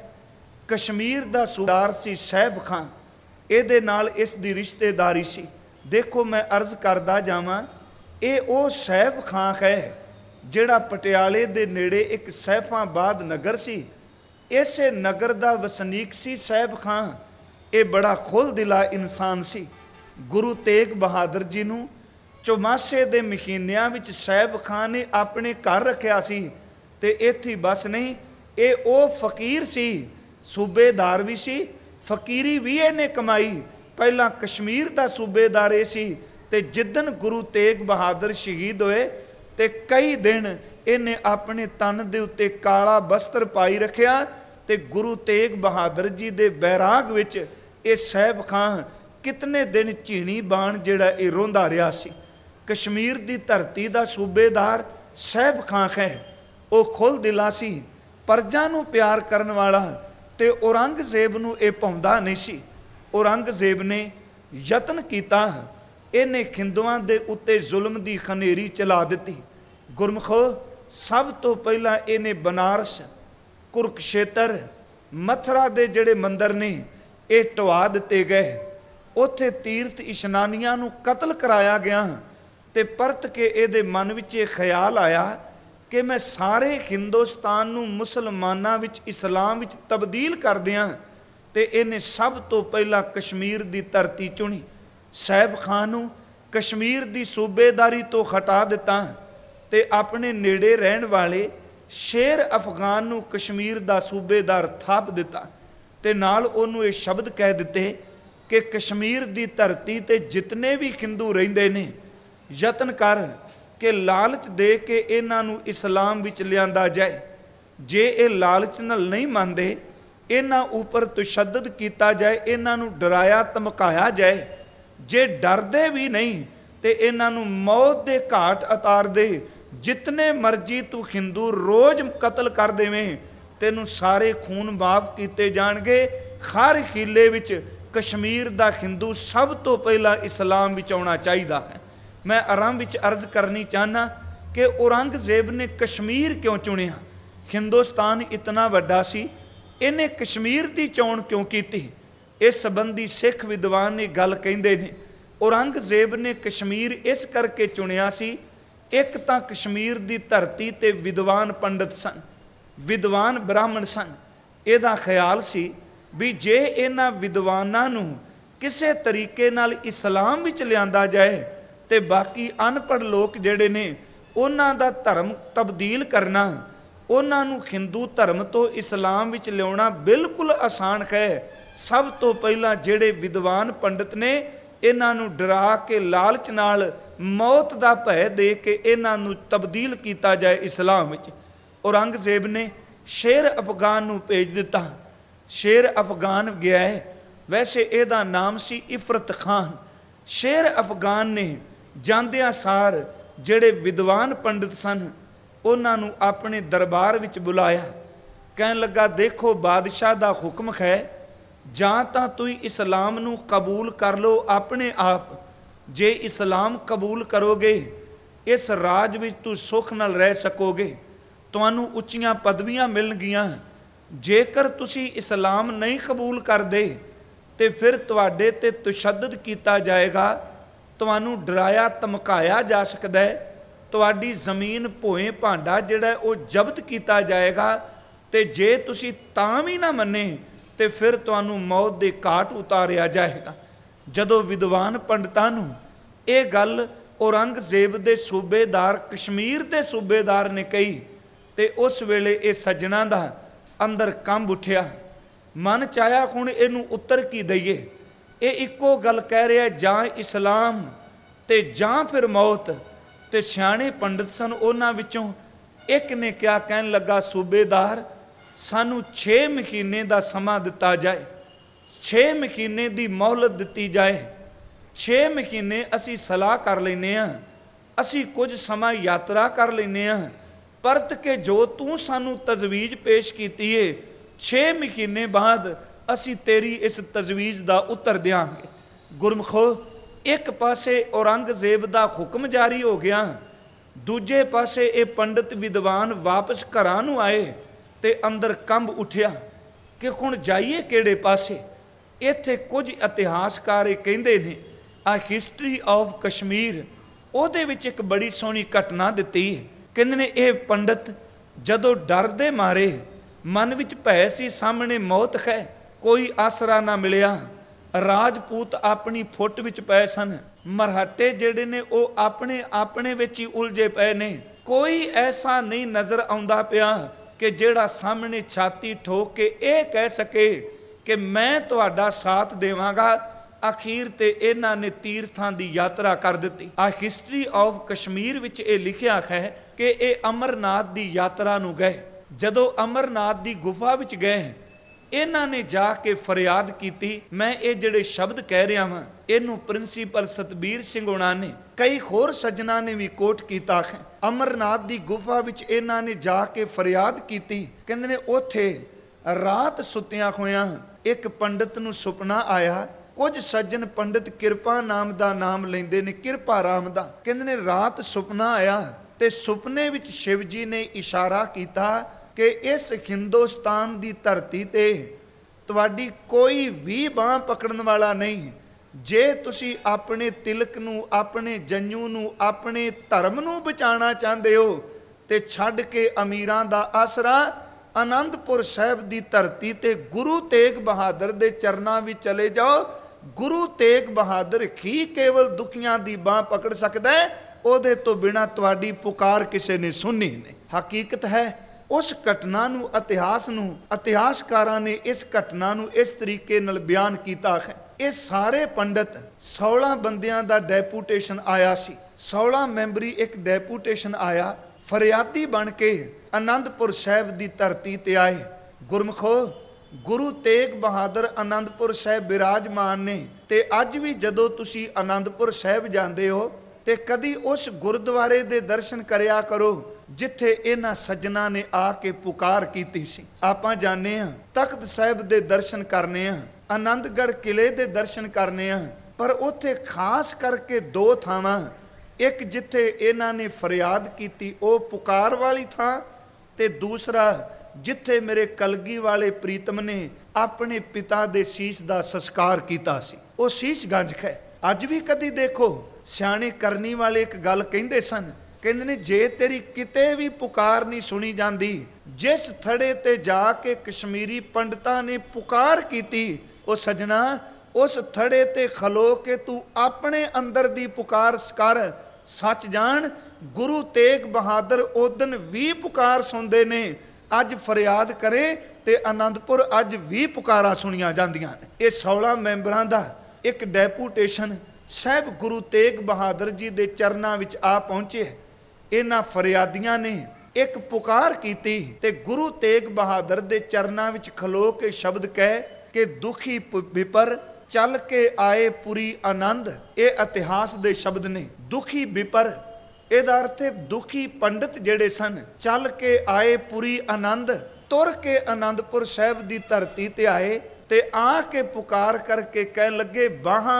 ਕਸ਼ਮੀਰ ਦਾ ਸੂਬੇਦਾਰ ਸੀ ਸਹਿਬ ਖਾਂ, ਇਹਦੇ ਨਾਲ ਇਸ ਦੀ ਰਿਸ਼ਤੇਦਾਰੀ ਸੀ। ਦੇਖੋ, ਮੈਂ ਅਰਜ਼ ਕਰਦਾ ਜਾਵਾਂ, ਇਹ ਉਹ ਸਹਿਬ ਖਾਂ ਹੈ ਜਿਹੜਾ ਪਟਿਆਲੇ ਦੇ ਨੇੜੇ ਇੱਕ ਸੈਫਾਬਾਦ ਨਗਰ ਸੀ, ਇਸੇ ਨਗਰ ਦਾ ਵਸਨੀਕ ਸੀ ਸਹਿਬ ਖਾਂ। ਇਹ ਬੜਾ ਖੁੱਲ੍ਹ ਦਿਲਾ ਇਨਸਾਨ ਸੀ। ਗੁਰੂ ਤੇਗ ਬਹਾਦਰ ਜੀ ਨੂੰ ਚੌਮਾਸੇ ਦੇ ਮਹੀਨਿਆਂ ਵਿੱਚ ਸਹਿਬ ਖਾਂ ਨੇ ਆਪਣੇ ਘਰ ਰੱਖਿਆ ਸੀ ਤੇ ਇੱਥੇ ਬਸ ਨਹੀਂ, ਇਹ ਉਹ ਫਕੀਰ ਸੀ, ਸੂਬੇਦਾਰ ਵੀ ਸੀ, ਫਕੀਰੀ ਵੀ ਇਹਨੇ ਕਮਾਈ। ਪਹਿਲਾਂ ਕਸ਼ਮੀਰ ਦਾ ਸੂਬੇਦਾਰ ਇਹ ਸੀ ਤੇ ਜਿੱਦਣ ਗੁਰੂ ਤੇਗ ਬਹਾਦਰ ਸ਼ਹੀਦ ਹੋਏ ਤੇ ਕਈ ਦਿਨ ਇਹਨੇ ਆਪਣੇ ਤਨ ਦੇ ਉੱਤੇ ਕਾਲਾ ਬਸਤਰ ਪਾਈ ਰੱਖਿਆ ਤੇ ਗੁਰੂ ਤੇਗ ਬਹਾਦਰ ਜੀ ਦੇ ਬੈਰਾਗ ਵਿੱਚ ਇਹ ਸਹਿਬ ਖਾਂ ਕਿਤਨੇ ਦਿਨ ਝੀਣੀ ਬਾਣ ਜਿਹੜਾ ਇਹ ਰੋਂਦਾ ਰਿਹਾ ਸੀ। ਕਸ਼ਮੀਰ ਦੀ ਧਰਤੀ ਦਾ ਸੂਬੇਦਾਰ ਸਹਿਬ ਖਾਂ ਹੈ। ਉਹ ਖੁੱਲ੍ਹ ਦਿਲਾ ਸੀ, ਪਰਜਾ ਨੂੰ ਪਿਆਰ ਕਰਨ ਵਾਲਾ ਤੇ ਔਰੰਗਜ਼ੇਬ ਨੂੰ ਇਹ ਭਾਉਂਦਾ ਨਹੀਂ ਸੀ। ਔਰੰਗਜ਼ੇਬ ਨੇ ਯਤਨ ਕੀਤਾ, ਇਹਨੇ ਹਿੰਦੂਆਂ ਦੇ ਉੱਤੇ ਜ਼ੁਲਮ ਦੀ ਖਨੇਰੀ ਚਲਾ ਦਿੱਤੀ। ਗੁਰਮਖੋ, ਸਭ ਤੋਂ ਪਹਿਲਾਂ ਇਹਨੇ ਬਨਾਰਸ, ਕੁਰਕਸ਼ੇਤਰ, ਮਥੁਰਾ ਦੇ ਜਿਹੜੇ ਮੰਦਰ ਨੇ ਇਹ ਢਵਾ ਦਿੱਤੇ ਗਏ। ਉੱਥੇ ਤੀਰਥ ਇਸ਼ਨਾਨੀਆਂ ਨੂੰ ਕਤਲ ਕਰਾਇਆ ਗਿਆ ਤੇ ਪਰਤ ਕੇ ਇਹਦੇ ਮਨ ਵਿੱਚ ਇਹ ਖਿਆਲ ਆਇਆ ਕਿ ਮੈਂ ਸਾਰੇ ਹਿੰਦੁਸਤਾਨ ਨੂੰ ਮੁਸਲਮਾਨਾਂ ਵਿੱਚ, ਇਸਲਾਮ ਵਿੱਚ ਤਬਦੀਲ ਕਰ ਦਿਆਂ ਤੇ ਇਹਨੇ ਸਭ ਤੋਂ ਪਹਿਲਾਂ ਕਸ਼ਮੀਰ ਦੀ ਧਰਤੀ ਚੁਣੀ। ਸਹਿਬ ਖਾਂ ਨੂੰ ਕਸ਼ਮੀਰ ਦੀ ਸੂਬੇਦਾਰੀ ਤੋਂ ਹਟਾ ਦਿੱਤਾ ਤੇ ਆਪਣੇ ਨੇੜੇ ਰਹਿਣ ਵਾਲੇ ਸ਼ੇਰ ਅਫਗਾਨ ਨੂੰ ਕਸ਼ਮੀਰ ਦਾ ਸੂਬੇਦਾਰ ਥਾਪ ਦਿੱਤਾ ਤੇ ਨਾਲ ਉਹਨੂੰ ਇਹ ਸ਼ਬਦ ਕਹਿ ਦਿੱਤੇ ਕਿ ਕਸ਼ਮੀਰ ਦੀ ਧਰਤੀ ਤੇ ਜਿਤਨੇ ਵੀ ਹਿੰਦੂ ਰਹਿੰਦੇ ਨੇ, ਯਤਨ ਕਰ ਕਿ ਲਾਲਚ ਦੇ ਕੇ ਇਹਨਾਂ ਨੂੰ ਇਸਲਾਮ ਵਿੱਚ ਲਿਆਂਦਾ ਜਾਏ। ਜੇ ਇਹ ਲਾਲਚ ਨਾਲ ਨਹੀਂ ਮੰਨਦੇ, ਇਹਨਾਂ ਉੱਪਰ ਤਸ਼ੱਦਦ ਕੀਤਾ ਜਾਏ, ਇਹਨਾਂ ਨੂੰ ਡਰਾਇਆ ਧਮਕਾਇਆ ਜਾਏ। ਜੇ ਡਰਦੇ ਵੀ ਨਹੀਂ ਤੇ ਇਹਨਾਂ ਨੂੰ ਮੌਤ ਦੇ ਘਾਟ ਉਤਾਰ ਦੇ। ਜਿਤਨੇ ਮਰਜ਼ੀ ਤੂੰ ਹਿੰਦੂ ਰੋਜ਼ ਕਤਲ ਕਰ ਦੇਵੇਂ, ਤੈਨੂੰ ਸਾਰੇ ਖੂਨ ਮਾਫ ਕੀਤੇ ਜਾਣਗੇ। ਹਰ ਹੀਲੇ ਵਿੱਚ ਕਸ਼ਮੀਰ ਦਾ ਹਿੰਦੂ ਸਭ ਤੋਂ ਪਹਿਲਾਂ ਇਸਲਾਮ ਵਿੱਚ ਆਉਣਾ ਚਾਹੀਦਾ ਹੈ। ਮੈਂ ਆਰਾਮ ਵਿੱਚ ਅਰਜ਼ ਕਰਨੀ ਚਾਹੁੰਦਾ ਕਿ ਔਰੰਗਜ਼ੇਬ ਨੇ ਕਸ਼ਮੀਰ ਕਿਉਂ ਚੁਣਿਆ? ਹਿੰਦੁਸਤਾਨ ਇਤਨਾ ਵੱਡਾ ਸੀ, ਇਹਨੇ ਕਸ਼ਮੀਰ ਦੀ ਚੋਣ ਕਿਉਂ ਕੀਤੀ? ਇਸ ਸੰਬੰਧੀ ਸਿੱਖ ਵਿਦਵਾਨ ਇਹ ਗੱਲ ਕਹਿੰਦੇ ਨੇ, ਔਰੰਗਜ਼ੇਬ ਨੇ ਕਸ਼ਮੀਰ ਇਸ ਕਰਕੇ ਚੁਣਿਆ ਸੀ, ਇੱਕ ਤਾਂ ਕਸ਼ਮੀਰ ਦੀ ਧਰਤੀ ਤੇ ਵਿਦਵਾਨ ਪੰਡਤ ਸਨ, ਵਿਦਵਾਨ ਬ੍ਰਾਹਮਣ ਸਨ। ਇਹਦਾ ਖਿਆਲ ਸੀ ਵੀ ਜੇ ਇਹਨਾਂ ਵਿਦਵਾਨਾਂ ਨੂੰ ਕਿਸੇ ਤਰੀਕੇ ਨਾਲ ਇਸਲਾਮ ਵਿੱਚ ਲਿਆਂਦਾ ਜਾਏ ਤੇ ਬਾਕੀ ਅਨਪੜ੍ਹ ਲੋਕ ਜਿਹੜੇ ਨੇ ਉਹਨਾਂ ਦਾ ਧਰਮ ਤਬਦੀਲ ਕਰਨਾ, ਉਹਨਾਂ ਨੂੰ ਹਿੰਦੂ ਧਰਮ ਤੋਂ ਇਸਲਾਮ ਵਿੱਚ ਲਿਆਉਣਾ ਬਿਲਕੁਲ ਆਸਾਨ ਹੈ। ਸਭ ਤੋਂ ਪਹਿਲਾਂ ਜਿਹੜੇ ਵਿਦਵਾਨ ਪੰਡਤ ਨੇ ਇਹਨਾਂ ਨੂੰ ਡਰਾ ਕੇ ਲਾਲਚ ਨਾਲ ਮੌਤ ਦਾ ਭੈ ਦੇ ਕੇ ਇਹਨਾਂ ਨੂੰ ਤਬਦੀਲ ਕੀਤਾ ਜਾਏ ਇਸਲਾਮ ਵਿੱਚ। ਔਰੰਗਜ਼ੇਬ ਨੇ ਸ਼ੇਰ ਅਫਗਾਨ ਨੂੰ ਭੇਜ ਦਿੱਤਾ। ਸ਼ੇਰ ਅਫਗਾਨ ਗਿਆ ਹੈ, ਵੈਸੇ ਇਹਦਾ ਨਾਮ ਸੀ ਇਫਰਤ ਖਾਨ। ਸ਼ੇਰ ਅਫਗਾਨ ਨੇ ਜਾਂਦਿਆਂ ਸਾਰ ਜਿਹੜੇ ਵਿਦਵਾਨ ਪੰਡਿਤ ਸਨ ਉਹਨਾਂ ਨੂੰ ਆਪਣੇ ਦਰਬਾਰ ਵਿੱਚ ਬੁਲਾਇਆ। ਕਹਿਣ ਲੱਗਾ, ਦੇਖੋ ਬਾਦਸ਼ਾਹ ਦਾ ਹੁਕਮ ਹੈ, ਜਾਂ ਤਾਂ ਤੁਸੀਂ ਇਸਲਾਮ ਨੂੰ ਕਬੂਲ ਕਰ ਲਓ ਆਪਣੇ ਆਪ। ਜੇ ਇਸਲਾਮ ਕਬੂਲ ਕਰੋਗੇ ਇਸ ਰਾਜ ਵਿੱਚ ਤੁਸੀਂ ਸੁੱਖ ਨਾਲ ਰਹਿ ਸਕੋਗੇ, ਤੁਹਾਨੂੰ ਉੱਚੀਆਂ ਪਦਵੀਆਂ ਮਿਲਣਗੀਆਂ। ਜੇਕਰ ਤੁਸੀਂ ਇਸਲਾਮ ਨਹੀਂ ਕਬੂਲ ਕਰਦੇ ਤੇ ਫਿਰ ਤੁਹਾਡੇ ਤੇ ਤਸ਼ੱਦਦ ਕੀਤਾ ਜਾਏਗਾ, ਤੁਹਾਨੂੰ ਡਰਾਇਆ ਧਮਕਾਇਆ ਜਾ ਸਕਦਾ ਹੈ, ਤੁਹਾਡੀ ਜ਼ਮੀਨ ਭੋਏ ਭਾਂਡਾ ਜਿਹੜਾ ਉਹ ਜ਼ਬਤ ਕੀਤਾ ਜਾਏਗਾ, ਤੇ ਜੇ ਤੁਸੀਂ ਤਾਂ ਵੀ ਨਾ ਮੰਨੇ ਤੇ ਫਿਰ ਤੁਹਾਨੂੰ ਮੌਤ ਦੇ ਘਾਟ ਉਤਾਰਿਆ ਜਾਏਗਾ। ਜਦੋਂ ਵਿਦਵਾਨ ਪੰਡਤਾਂ ਨੂੰ ਇਹ ਗੱਲ ਔਰੰਗਜ਼ੇਬ ਦੇ ਸੂਬੇਦਾਰ ਕਸ਼ਮੀਰ ਦੇ ਸੂਬੇਦਾਰ ਨੇ ਕਹੀ ਤੇ ਉਸ ਵੇਲੇ ਇਹ ਸੱਜਣਾ ਦਾ ਅੰਦਰ ਕੰਬ ਉੱਠਿਆ। ਮਨ ਚਾਹਿਆ ਹੁਣ ਇਹਨੂੰ ਉੱਤਰ ਕੀ ਦਈਏ। ਇਹ ਇੱਕੋ ਗੱਲ ਕਹਿ ਰਿਹਾ, ਜਾਂ ਇਸਲਾਮ ਤੇ ਜਾਂ ਫਿਰ ਮੌਤ। ਤੇ ਸਿਆਣੇ ਪੰਡਤ ਸਨ, ਉਹਨਾਂ ਵਿੱਚੋਂ ਇੱਕ ਨੇ ਕਿਹਾ, ਕਹਿਣ ਲੱਗਾ, ਸੂਬੇਦਾਰ ਸਾਨੂੰ ਛੇ ਮਹੀਨੇ ਦਾ ਸਮਾਂ ਦਿੱਤਾ ਜਾਏ, ਛੇ ਮਹੀਨੇ ਦੀ ਮੌਹਲਤ ਦਿੱਤੀ ਜਾਏ। ਛੇ ਮਹੀਨੇ ਅਸੀਂ ਸਲਾਹ ਕਰ ਲੈਂਦੇ ਹਾਂ, ਅਸੀਂ ਕੁਝ ਸਮਾਂ ਯਾਤਰਾ ਕਰ ਲੈਂਦੇ ਹਾਂ, ਪਰਤ ਕੇ ਜੋ ਤੂੰ ਸਾਨੂੰ ਤਜਵੀਜ਼ ਪੇਸ਼ ਕੀਤੀ ਏ, ਛੇ ਮਹੀਨੇ ਬਾਅਦ ਅਸੀਂ ਤੇਰੀ ਇਸ ਤਜਵੀਜ਼ ਦਾ ਉੱਤਰ ਦਿਆਂਗੇ। ਗੁਰਮਖੋ, ਇੱਕ ਪਾਸੇ ਔਰੰਗਜ਼ੇਬ ਦਾ ਹੁਕਮ ਜਾਰੀ ਹੋ ਗਿਆ, ਦੂਜੇ ਪਾਸੇ ਇਹ ਪੰਡਿਤ ਵਿਦਵਾਨ ਵਾਪਸ ਘਰਾਂ ਨੂੰ ਆਏ ਤੇ ਅੰਦਰ ਕੰਬ ਉੱਠਿਆ ਕਿ ਹੁਣ ਜਾਈਏ ਕਿਹੜੇ ਪਾਸੇ। ਇੱਥੇ ਕੁਝ ਇਤਿਹਾਸਕਾਰ ਇਹ ਕਹਿੰਦੇ ਨੇ, ਆ ਹਿਸਟਰੀ ਆਫ ਕਸ਼ਮੀਰ, ਉਹਦੇ ਵਿੱਚ ਇੱਕ ਬੜੀ ਸੋਹਣੀ ਘਟਨਾ ਦਿੱਤੀ ਹੈ। ਕਹਿੰਦੇ ਨੇ ਇਹ ਪੰਡਿਤ ਜਦੋਂ ਡਰ ਦੇ ਮਾਰੇ, ਮਨ ਵਿੱਚ ਭੈ ਸੀ ਸਾਹਮਣੇ ਮੌਤ ਹੈ, ਕੋਈ ਆਸਰਾ ਨਾ ਮਿਲਿਆ। ਰਾਜਪੂਤ ਆਪਣੀ ਫੁੱਟ ਵਿੱਚ ਪਏ ਸਨ, ਮਰਹੱਟੇ ਜਿਹੜੇ ਨੇ ਉਹ ਆਪਣੇ ਆਪਣੇ ਵਿੱਚ ਹੀ ਉਲਝੇ ਪਏ ਨੇ। ਕੋਈ ਐਸਾ ਨਹੀਂ ਨਜ਼ਰ ਆਉਂਦਾ ਪਿਆ ਕਿ ਜਿਹੜਾ ਸਾਹਮਣੇ ਛਾਤੀ ਠੋਕ ਕੇ ਇਹ ਕਹਿ ਸਕੇ ਕਿ ਮੈਂ ਤੁਹਾਡਾ ਸਾਥ ਦੇਵਾਂਗਾ। ਅਖੀਰ ਤੇ ਇਹਨਾਂ ਨੇ ਤੀਰਥਾਂ ਦੀ ਯਾਤਰਾ ਕਰ ਦਿੱਤੀ। ਆ ਹਿਸਟਰੀ ਆਫ ਕਸ਼ਮੀਰ ਵਿੱਚ ਇਹ ਲਿਖਿਆ ਹੈ ਕਿ ਇਹ ਅਮਰਨਾਥ ਦੀ ਯਾਤਰਾ ਨੂੰ ਗਏ। ਜਦੋਂ ਅਮਰਨਾਥ ਦੀ ਗੁਫਾ ਵਿੱਚ ਗਏ, ਇਹਨਾਂ ਨੇ ਜਾ ਕੇ ਫਰਿਆਦ ਕੀਤੀ। ਮੈਂ ਇਹ ਜਿਹੜੇ ਸ਼ਬਦ ਕਹਿ ਰਿਹਾ ਵਾਂ, ਇਹਨੂੰ ਪ੍ਰਿੰਸੀਪਲ ਸਤਬੀਰ ਸਿੰਘ ਹੋਣਾ ਨੇ, ਕਈ ਹੋਰ ਸੱਜਣਾ ਨੇ ਵੀ ਕੋਟ ਕੀਤਾ ਹੈ। ਅਮਰਨਾਥ ਦੀ ਗੁਫਾ ਵਿੱਚ ਇਹਨਾਂ ਨੇ ਜਾ ਕੇ ਫਰਿਆਦ ਕੀਤੀ। ਕਹਿੰਦੇ ਨੇ ਉੱਥੇ ਰਾਤ ਸੁੱਤਿਆਂ ਹੋਇਆਂ ਇੱਕ ਪੰਡਿਤ ਨੂੰ ਸੁਪਨਾ ਆਇਆ। ਕੁਝ ਸੱਜਣ ਪੰਡਿਤ ਕਿਰਪਾ ਨਾਮ ਦਾ ਨਾਮ ਲੈਂਦੇ ਨੇ, ਕਿਰਪਾ ਰਾਮ ਦਾ। ਕਹਿੰਦੇ ਨੇ ਰਾਤ ਸੁਪਨਾ ਆਇਆ ਤੇ ਸੁਪਨੇ ਵਿੱਚ ਸ਼ਿਵ ਜੀ ਨੇ ਇਸ਼ਾਰਾ ਕੀਤਾ ਕਿ ਇਸ ਹਿੰਦੁਸਤਾਨ ਦੀ ਧਰਤੀ ਤੇ ਤੁਹਾਡੀ ਕੋਈ ਵੀ ਬਾਂਹ ਪਕੜਨ ਵਾਲਾ ਨਹੀਂ। ਜੇ ਤੁਸੀਂ ਆਪਣੇ ਤਿਲਕ ਨੂੰ, ਆਪਣੇ ਜੰਜੂ ਨੂੰ, ਆਪਣੇ ਧਰਮ ਨੂੰ ਬਚਾਉਣਾ ਚਾਹੁੰਦੇ ਹੋ ਤੇ ਛੱਡ ਕੇ ਅਮੀਰਾਂ ਦਾ ਆਸਰਾ ਆਨੰਦਪੁਰ ਸਾਹਿਬ ਦੀ ਧਰਤੀ ਤੇ ਗੁਰੂ ਤੇਗ ਬਹਾਦਰ ਦੇ ਚਰਨਾਂ ਵਿੱਚ ਚਲੇ ਜਾਓ। ਗੁਰੂ ਤੇਗ ਬਹਾਦਰ ਹੀ ਕੇਵਲ ਦੁਖੀਆਂ ਦੀ ਬਾਂਹ ਪਕੜ ਸਕਦਾ ਹੈ, ਉਹਦੇ ਤੋਂ ਬਿਨਾਂ ਤੁਹਾਡੀ ਪੁਕਾਰ ਕਿਸੇ ਨੇ ਸੁਣੀ ਨਹੀਂ। ਹਕੀਕਤ ਹੈ, ਉਸ ਘਟਨਾ ਨੂੰ, ਇਤਿਹਾਸ ਨੂੰ, ਇਤਿਹਾਸਕਾਰਾਂ ਨੇ ਇਸ ਘਟਨਾ ਨੂੰ ਇਸ ਤਰੀਕੇ ਨਾਲ ਬਿਆਨ ਕੀਤਾ ਹੈ। ਇਹ ਸਾਰੇ ਪੰਡਤ ਸੋਲਾਂ ਬੰਦਿਆਂ ਦਾ ਡੈਪੂਟੇਸ਼ਨ ਆਇਆ ਸੀ। ਸੋਲਾਂ ਮੈਂਬਰੀ ਇੱਕ ਡੈਪੂਟੇਸ਼ਨ ਆਇਆ, ਫਰਿਆਦੀ ਬਣ ਕੇ ਆਨੰਦਪੁਰ ਸਾਹਿਬ ਦੀ ਧਰਤੀ ਤੇ ਆਏ। ਗੁਰਮਖੋ, ਗੁਰੂ ਤੇਗ ਬਹਾਦਰ ਆਨੰਦਪੁਰ ਸਾਹਿਬ ਬਿਰਾਜਮਾਨ ਨੇ। ਤੇ ਅੱਜ ਵੀ ਜਦੋਂ ਤੁਸੀਂ ਆਨੰਦਪੁਰ ਸਾਹਿਬ ਜਾਂਦੇ ਹੋ ਤੇ ਕਦੀ ਉਸ ਗੁਰਦੁਆਰੇ ਦੇ ਦਰਸ਼ਨ ਕਰਿਆ ਕਰੋ ਜਿੱਥੇ ਇਹਨਾਂ ਸੱਜਣਾ ਨੇ ਆ ਕੇ ਪੁਕਾਰ ਕੀਤੀ ਸੀ। ਆਪਾਂ ਜਾਂਦੇ ਹਾਂ, ਤਖਤ ਸਾਹਿਬ ਦੇ ਦਰਸ਼ਨ ਕਰਨੇ ਆ, ਆਨੰਦਗੜ੍ਹ ਕਿਲੇ ਦੇ ਦਰਸ਼ਨ ਕਰਨੇ ਆ, ਪਰ ਉੱਥੇ ਖਾਸ ਕਰਕੇ ਦੋ ਥਾਵਾਂ, ਇੱਕ ਜਿੱਥੇ ਇਹਨਾਂ ਨੇ ਫਰਿਆਦ ਕੀਤੀ ਉਹ ਪੁਕਾਰ ਵਾਲੀ ਥਾਂ, ਤੇ ਦੂਸਰਾ ਜਿੱਥੇ ਮੇਰੇ ਕਲਗੀ ਵਾਲੇ ਪ੍ਰੀਤਮ ਨੇ ਆਪਣੇ ਪਿਤਾ ਦੇ ਸੀਸ ਦਾ ਸੰਸਕਾਰ ਕੀਤਾ ਸੀ, ਉਹ ਸੀਸਗੰਜ ਹੈ। ਅੱਜ ਵੀ ਕਦੀ ਦੇਖੋ, ਸਿਆਣੇ ਕਰਨੀ ਵਾਲੇ ਇੱਕ ਗੱਲ ਕਹਿੰਦੇ ਸਨ, ਕਹਿੰਦੇ ਨੇ ਜੇ ਤੇਰੀ ਕਿਤੇ ਵੀ ਪੁਕਾਰ ਨਹੀਂ ਸੁਣੀ ਜਾਂਦੀ, ਜਿਸ ਥੜੇ ਤੇ ਜਾ ਕੇ ਕਸ਼ਮੀਰੀ ਪੰਡਤਾਂ ਨੇ ਪੁਕਾਰ ਕੀਤੀ, ਉਹ ਸੱਜਣਾ उस थड़े ते खलो के तू अपने अंदर दी पुकार कर। सच जान गुरु तेग बहादुर उदन भी पुकार सुनते ने। अज फरियाद करें ते आनंदपुर अज भी पुकारां सुनिया जांदियां ने। ये सोलह मैंबरां दा एक डेपूटेशन साहब गुरु तेग बहादुर जी दे चरनां विच आ पहुंचे। इन्हां फरियादियां ने एक पुकार कीती ते गुरु तेग बहादुर दे चरनां विच खलो के शब्द कह के दुखी विपर चल के आए पुरी आनंद। ये इतिहास दे शब्द ने। दुखी विपर इहदा अर्थ है दुखी पंडित जेड़े सन चल के आए पुरी आनंद। तुर के आनंदपुर साहब दी धरती ते आए ते आके पुकार करके कह लगे बाहां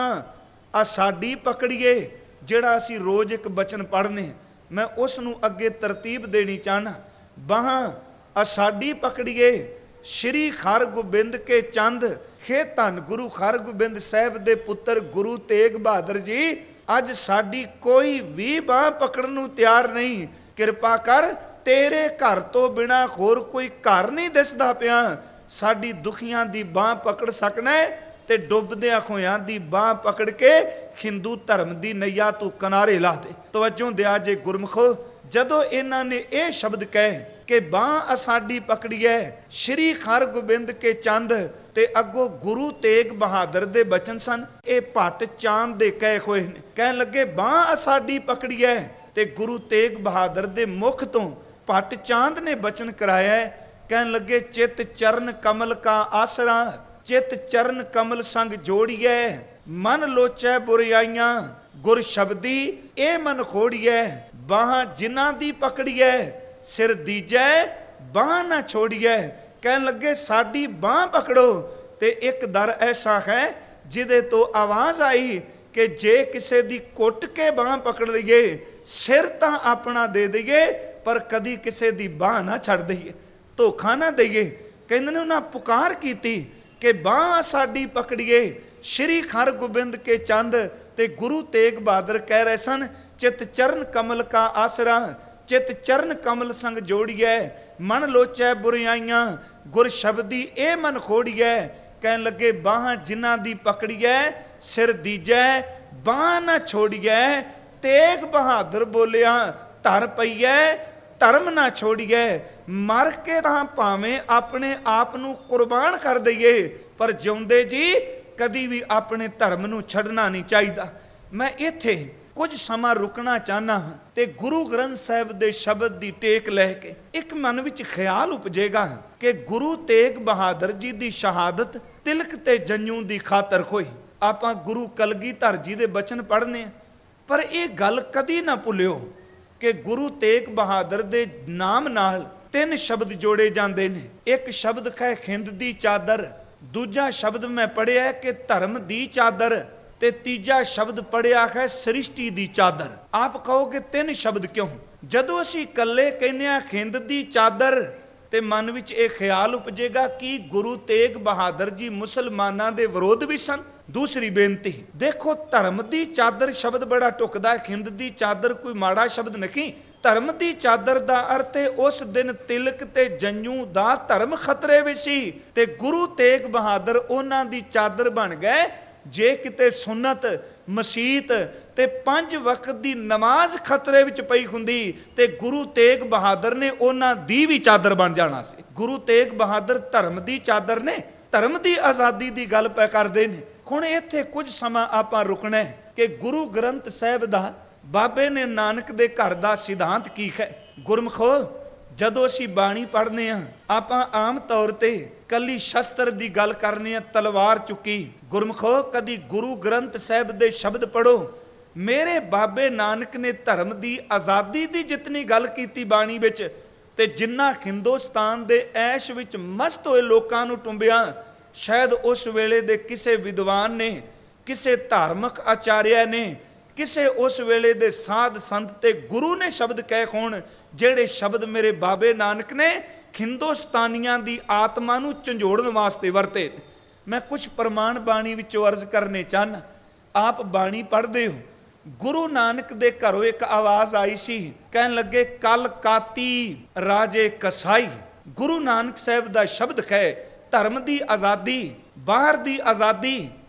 आ साडी पकड़िए। जेड़ा असी रोज एक बचन पढ़ने मैं उस नूं अगे तरतीब देनी चाहना। बाहां आ साडी पकड़िए श्री हरगोबिंद के चंद। हे धन गुरु हरगोबिंद साहब दे पुत्र गुरु तेग बहादुर जी अज साडी कोई भी बाह पकड़न नूं तैयार नहीं। किरपा कर तेरे घर तो बिना होर कोई घर नहीं दिसदा पिया। साडी दुखियां दी बाह पकड़ सकना है ते डुबदियां खोयां दी बाह पकड़ के हिंदू धर्म दी नैया तू किनारे ला दे। तवज्जो दिया जे गुरमुखो, जदों इन्हां ने यह शब्द कहे कि बाह साडी पकड़िए श्री हरगोबिंद के चंद ते अगो गुरु तेग बहादुर दे बचन सन। ये भट्ट चांद दे कहे होए ने। कहन लगे बाह साडी पकड़िए ते गुरु तेग बहादुर दे मुख तो भट्ट चांद ने बचन कराया है। कहन लगे चित चरण कमल का आसरा चित चरण कमल संग जोड़िए मन लोचै बुराइयां गुर शब्दी ए मन खोड़िए। बाह जिन्हां दी पकड़िए सिर दीजै बाह ना छोड़िए। कहन लगे साडी बाह पकड़ो ते एक दर ऐसा है जिदे तो आवाज़ आई कि जे किसे दी कुट के बाह पकड़ लईए सिर तां अपना दे दईए पर कदी किसे दी बाह ना छड़ दईए, धोखा ना दईए। कहंदे ने उन्हां पुकार कीती कि बाह साडी पकड़िए श्री हरगोबिंद के चंद ते गुरु तेग बहादुर कह रहे सन चित चरण कमल का आसरा चित चरण कमल संग जोड़िए मन लोचै बुराइयां गुर शब्दी ए मन खोड़िए। कहन लगे बाह जिन्हां दी पकड़िए सिर दीजै बाह ना छोड़िए। तेग बहादुर बोलिया धर पईए धर्म ना छोड़िए। मर के तां भावें अपने आप नूं कुर्बान कर दईए पर जिउंदे जी कदी भी अपने धर्म नूं छड्डना नहीं चाहिदा। मैं इत्थे कुछ समा रुकना चाहना हाँ ते गुरु ग्रंथ साहिब दे शब्द दी टेक लैके एक मन विच ख्याल उपजेगा कि गुरु तेग बहादुर जी दी शहादत तिलक ते जंजू दी खातर होई। आपां गुरु कलगीधर जी दे बचन पढ़ने पर यह गल कदी ना भुलियो कि गुरु तेग बहादुर दे नाम नाल तीन शब्द जोड़े जाते हैं। एक शब्द है खिंद दी चादर, दूजा शब्द मैं पढ़िया कि धर्म दी चादर ते तीजा शब्द पढ़िया है सृष्टि दी चादर। आप कहोगे तीन शब्द क्यों? जदों असीं कल्ले कहने खिंद दी चादर ते मन विच ये ख्याल उपजेगा कि गुरु तेग बहादुर जी मुसलमानां दे विरोध भी सन। दूसरी बेनती देखो धर्म दी चादर शब्द बड़ा टुकदा, खिंद दी चादर कोई माड़ा शब्द नहीं। धर्म दी चादर दा अर्थ है उस दिन तिलक ते जंजू दा धर्म खतरे विच सी ते गुरु तेग बहादुर उन्हां दी चादर बन गए। जे किते सुन्नत मसीत ते पंज वक्त दी नमाज खतरे विच पई हुंदी ते गुरु तेग बहादुर ने उन्हां दी भी चादर बन जाना सी। गुरु तेग बहादुर धर्म दी चादर ने, धर्म दी आज़ादी दी गल पै करदे ने। हुण इत्थे कुछ समा आपां रुकना है कि गुरु ग्रंथ साहिब दा बाबे ने नानक दे घर दा सिद्धांत की है। गुरमुखो जदों असीं बाणी पढ़ने आ आपां आम तौर ते कली शस्त्र दी गल करने, तलवार चुकी। गुरमुखो कदी गुरु ग्रंथ साहिब दे शब्द पढ़ो। मेरे बाबे नानक ने धर्म दी आज़ादी दी जितनी गल कीती बाणी विच ते जिन्ना हिंदुस्तान दे ऐश विच मस्त होए लोकां नूं टुंबिया, शायद उस वेले दे किसे विद्वान ने, किसे धार्मिक आचार्य ने, किसे उस वेले दे साध संत ते गुरु ने शब्द कहे होण जेड़े शब्द मेरे बाबे नानक ने हिंदुस्तानियां दी आत्मा नूं झंझोड़न वास्ते वरते। मैं कुछ प्रमाण बाणी विचों अर्ज करने चाहना। आप बाणी पढ़दे हो, गुरु नानक दे घरों एक आवाज़ आई सी, कहन लगे कल काती राजे कसाई। गुरु नानक साहिब दा शब्द है धर्म दी आज़ादी, बाहर दी आज़ादी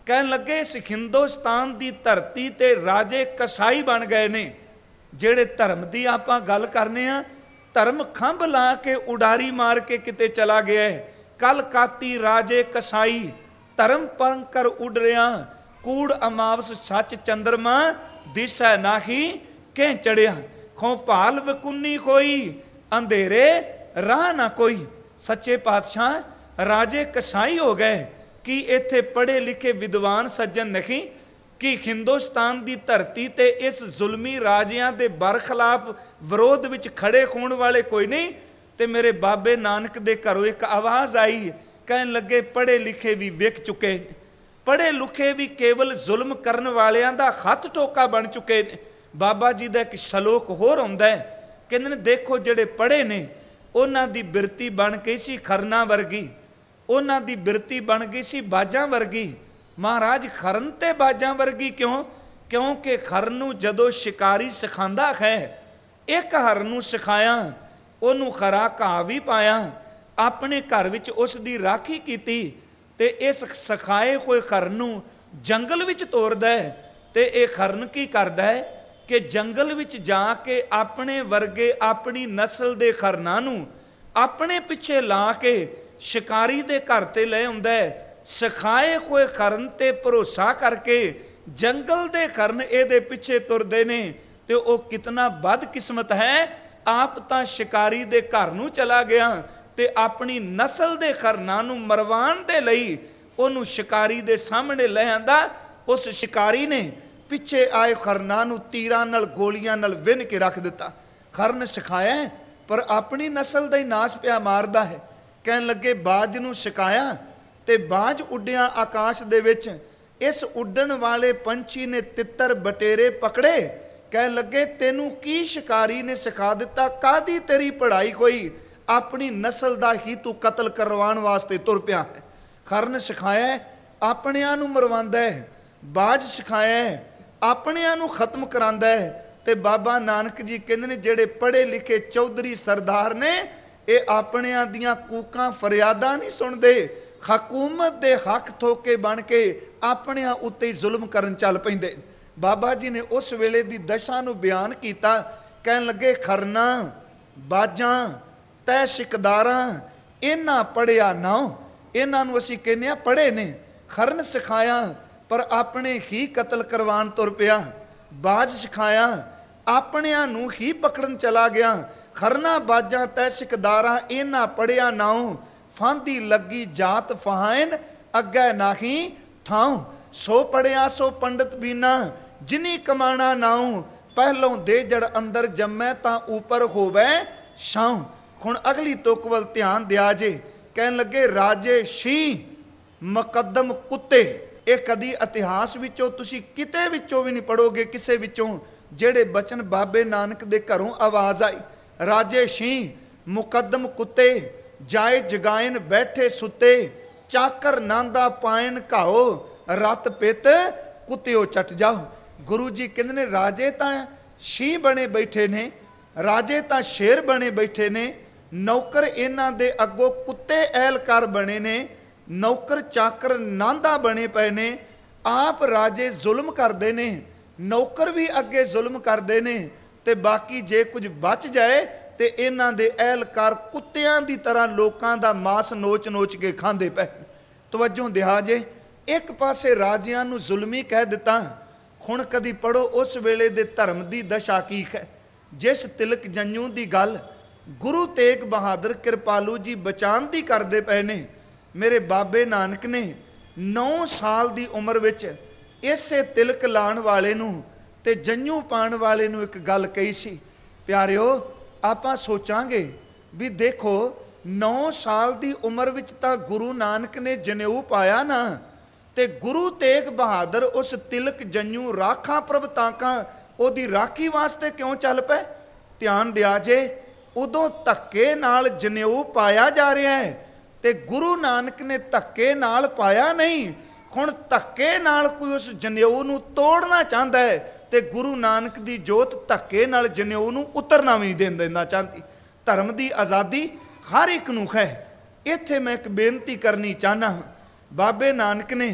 कहन लगे इस हिंदुस्तान की धरती ते राजे कसाई बन गए ने। जेड़े धर्म की आपां गल करने आ, धर्म खंभ ला के उडारी मार के किते चला गया है। कल काती राजे कसाई धर्म पंकर उड़ रहा, कूड़ अमावस सच चंद्रमा दिशा नाही कह चढ़िया। खो भाल वकुन्नी कोई अंधेरे राह ना कोई। सच्चे पातशाह राजे कसाई हो गए कि इत्थे पढ़े लिखे विद्वान सज्जन नहीं, कि हिंदुस्तान की धरती ते इस जुलमी राजियां दे बरखिलाफ विरोध विच खड़े होण वाले कोई नहीं। ते मेरे बाबे नानक दे घरों एक आवाज़ आई, कहन लगे पढ़े लिखे भी विक चुके, पढ़े लिखे भी केवल जुल्म करन वालियां दा हथ टोका बन चुके ने। बाबा जी का एक शलोक होर आउंदा है, कहंदे ने देखो जिहड़े पढ़े ने उन्हां दी बिरती बन गई सी खरना वर्गी, उन्हां दी बिरती बन गई सी बाजां वर्गी। महाराज खरन ते बाजां वर्गी क्यों? क्योंकि खरन नूं जदों शिकारी सिखांदा है, एक हर नूं सिखाया, उहनूं खरा घाह भी पाया, अपने घर विच उस दी राखी कीती, ते इस सिखाए होए खरन नूं जंगल विच तोरदा है। ते इह खरन की करदा है कि जंगल विच जाके अपने वर्गे अपनी नस्ल दे खरनां नूं अपने पिछे ला के शिकारी दे घर ते ले आउंदा है। सिखाए होए खरन ते भरोसा करके जंगल दे खरन इहदे पिछे तुरदे ने। ते वो कितना बदकिस्मत है, आप तां शिकारी दे घर नूं चला गया ते अपनी नस्ल दे खरनां नूं मरवाण दे लई उहनूं शिकारी दे सामने ले आंदा। उस शिकारी ने पिछे आए खरनां नूं तीरां नाल गोलियां नाल विन के रख दिता। खरन सिखाया पर अपनी नस्ल दा ही नाश पिया मारदा है। कहन लगे बाज नूं सिखाया ते बाज उड्डिया आकाश दे विच, इस उड्डण वाले पंछी ने तितर बटेरे पकड़े। कहन लगे तेनू की शिकारी ने सिखा दिता, कादी तेरी पढ़ाई कोई, अपनी नस्ल दा ही तू कतल करवाण वास्ते तुर पिया है। खरन सिखाया अपनियां नूं मरवांदा है, बाज सिखाया अपनियां नूं खत्म करांदा है। ते बाबा नानक जी कहंदे ने जिहड़े पढ़े लिखे चौधरी सरदार ने ये अपनियां दियां कूकां फरियादां नहीं सुनदे, हकूमत दे हक थोके बन के अपनियां उत्ते जुल्म करन चल पैंदे। बाबा जी ने उस वेले दी दशा नूं बयान कीता। कहन लगे खरना बाजां तै शिकदारां इन्हां पढ़िया ना, इन्हां नूं असीं कहने आ पढ़े ने। खरन सिखाया पर अपने ही कतल करवान तुर पिया, बाज सिखाया अपनियां नूं ही पकड़न चला गया। खरना बाजां तै शिकदारां इन्हां पढ़िया नाऊं, फांदी लगी जात फहाइन अग्गै नाही ठाऊं। सो पढ़िया सो पंडित बीना जिनी कमाना नाऊं, पहलों दे जड़ अंदर जम्मै तां ऊपर होवै छाऊं। हुण अगली तुक वल ध्यान दिया जे। कहन लगे राजे शी मुकद्दम कुत्ते। ये कदी इतिहास विचों तुसीं किते विचों भी नहीं पढ़ोगे, किसे विचों जेड़े बचन बाबे नानक दे घरों आवाज़ आई। राजे शी मुकद्दम कुत्ते जाए जगायन बैठे सुते, चाकर नांदा पायन घाओ रत पित कुत्तिओ चट जाओ। गुरु जी कहंदे ने राजे तां शी बने बैठे ने, राजे तां शेर बने बैठे ने, नौकर इन्हां दे अगों कुत्ते ऐलकार बने ने, नौकर चाकर नांदा बने पे ने। आप राजे जुल्म करते ने, नौकर भी अगे जुल्म करते ने, ते बाकी जे कुछ बच जाए तो इन्हां दे ऐलकार कुत्तियां दी तरह लोकां दा मांस नोच नोच के खांदे पे। तवज्जो दिहा जे, एक पासे राजियां नूं जुल्मी कह दिता। हुण कदी पढ़ो उस वेले दे धर्म दी दशा की है। जिस तिलक जंजू दी गल गुरु तेग बहादुर कृपालू जी बचान दी करदे पे ने, मेरे बाबे नानक ने नौ साल दी उम्र विच इसे तिलक लाण वाले नूं ते जंजू पाण वाले नूं एक गल कही सी। प्यारिओ आपां सोचांगे भी देखो नौ साल दी उम्र विच तां गुरु नानक ने जनेऊ पाया ना, ते गुरु तेग बहादुर उस तिलक जंजू राखा प्रभ ताकां ओदी राखी वास्ते क्यों चल पे। ध्यान दिया जे, उदों धक्के नाल जनेऊ पाया जा रहा है ते गुरु नानक ने धक्के नाल पाया नहीं। हुण धक्के नाल कोई उस जनेऊ नूं तोड़ना चाहता है ते गुरु नानक दी जोत धक्के नाल जनेऊ नूं उतरना भी नहीं देन देना चाहती। धर्म की आज़ादी हर एक नूं है। इत्थे मैं एक बेनती करनी चाहना, बाबे नानक ने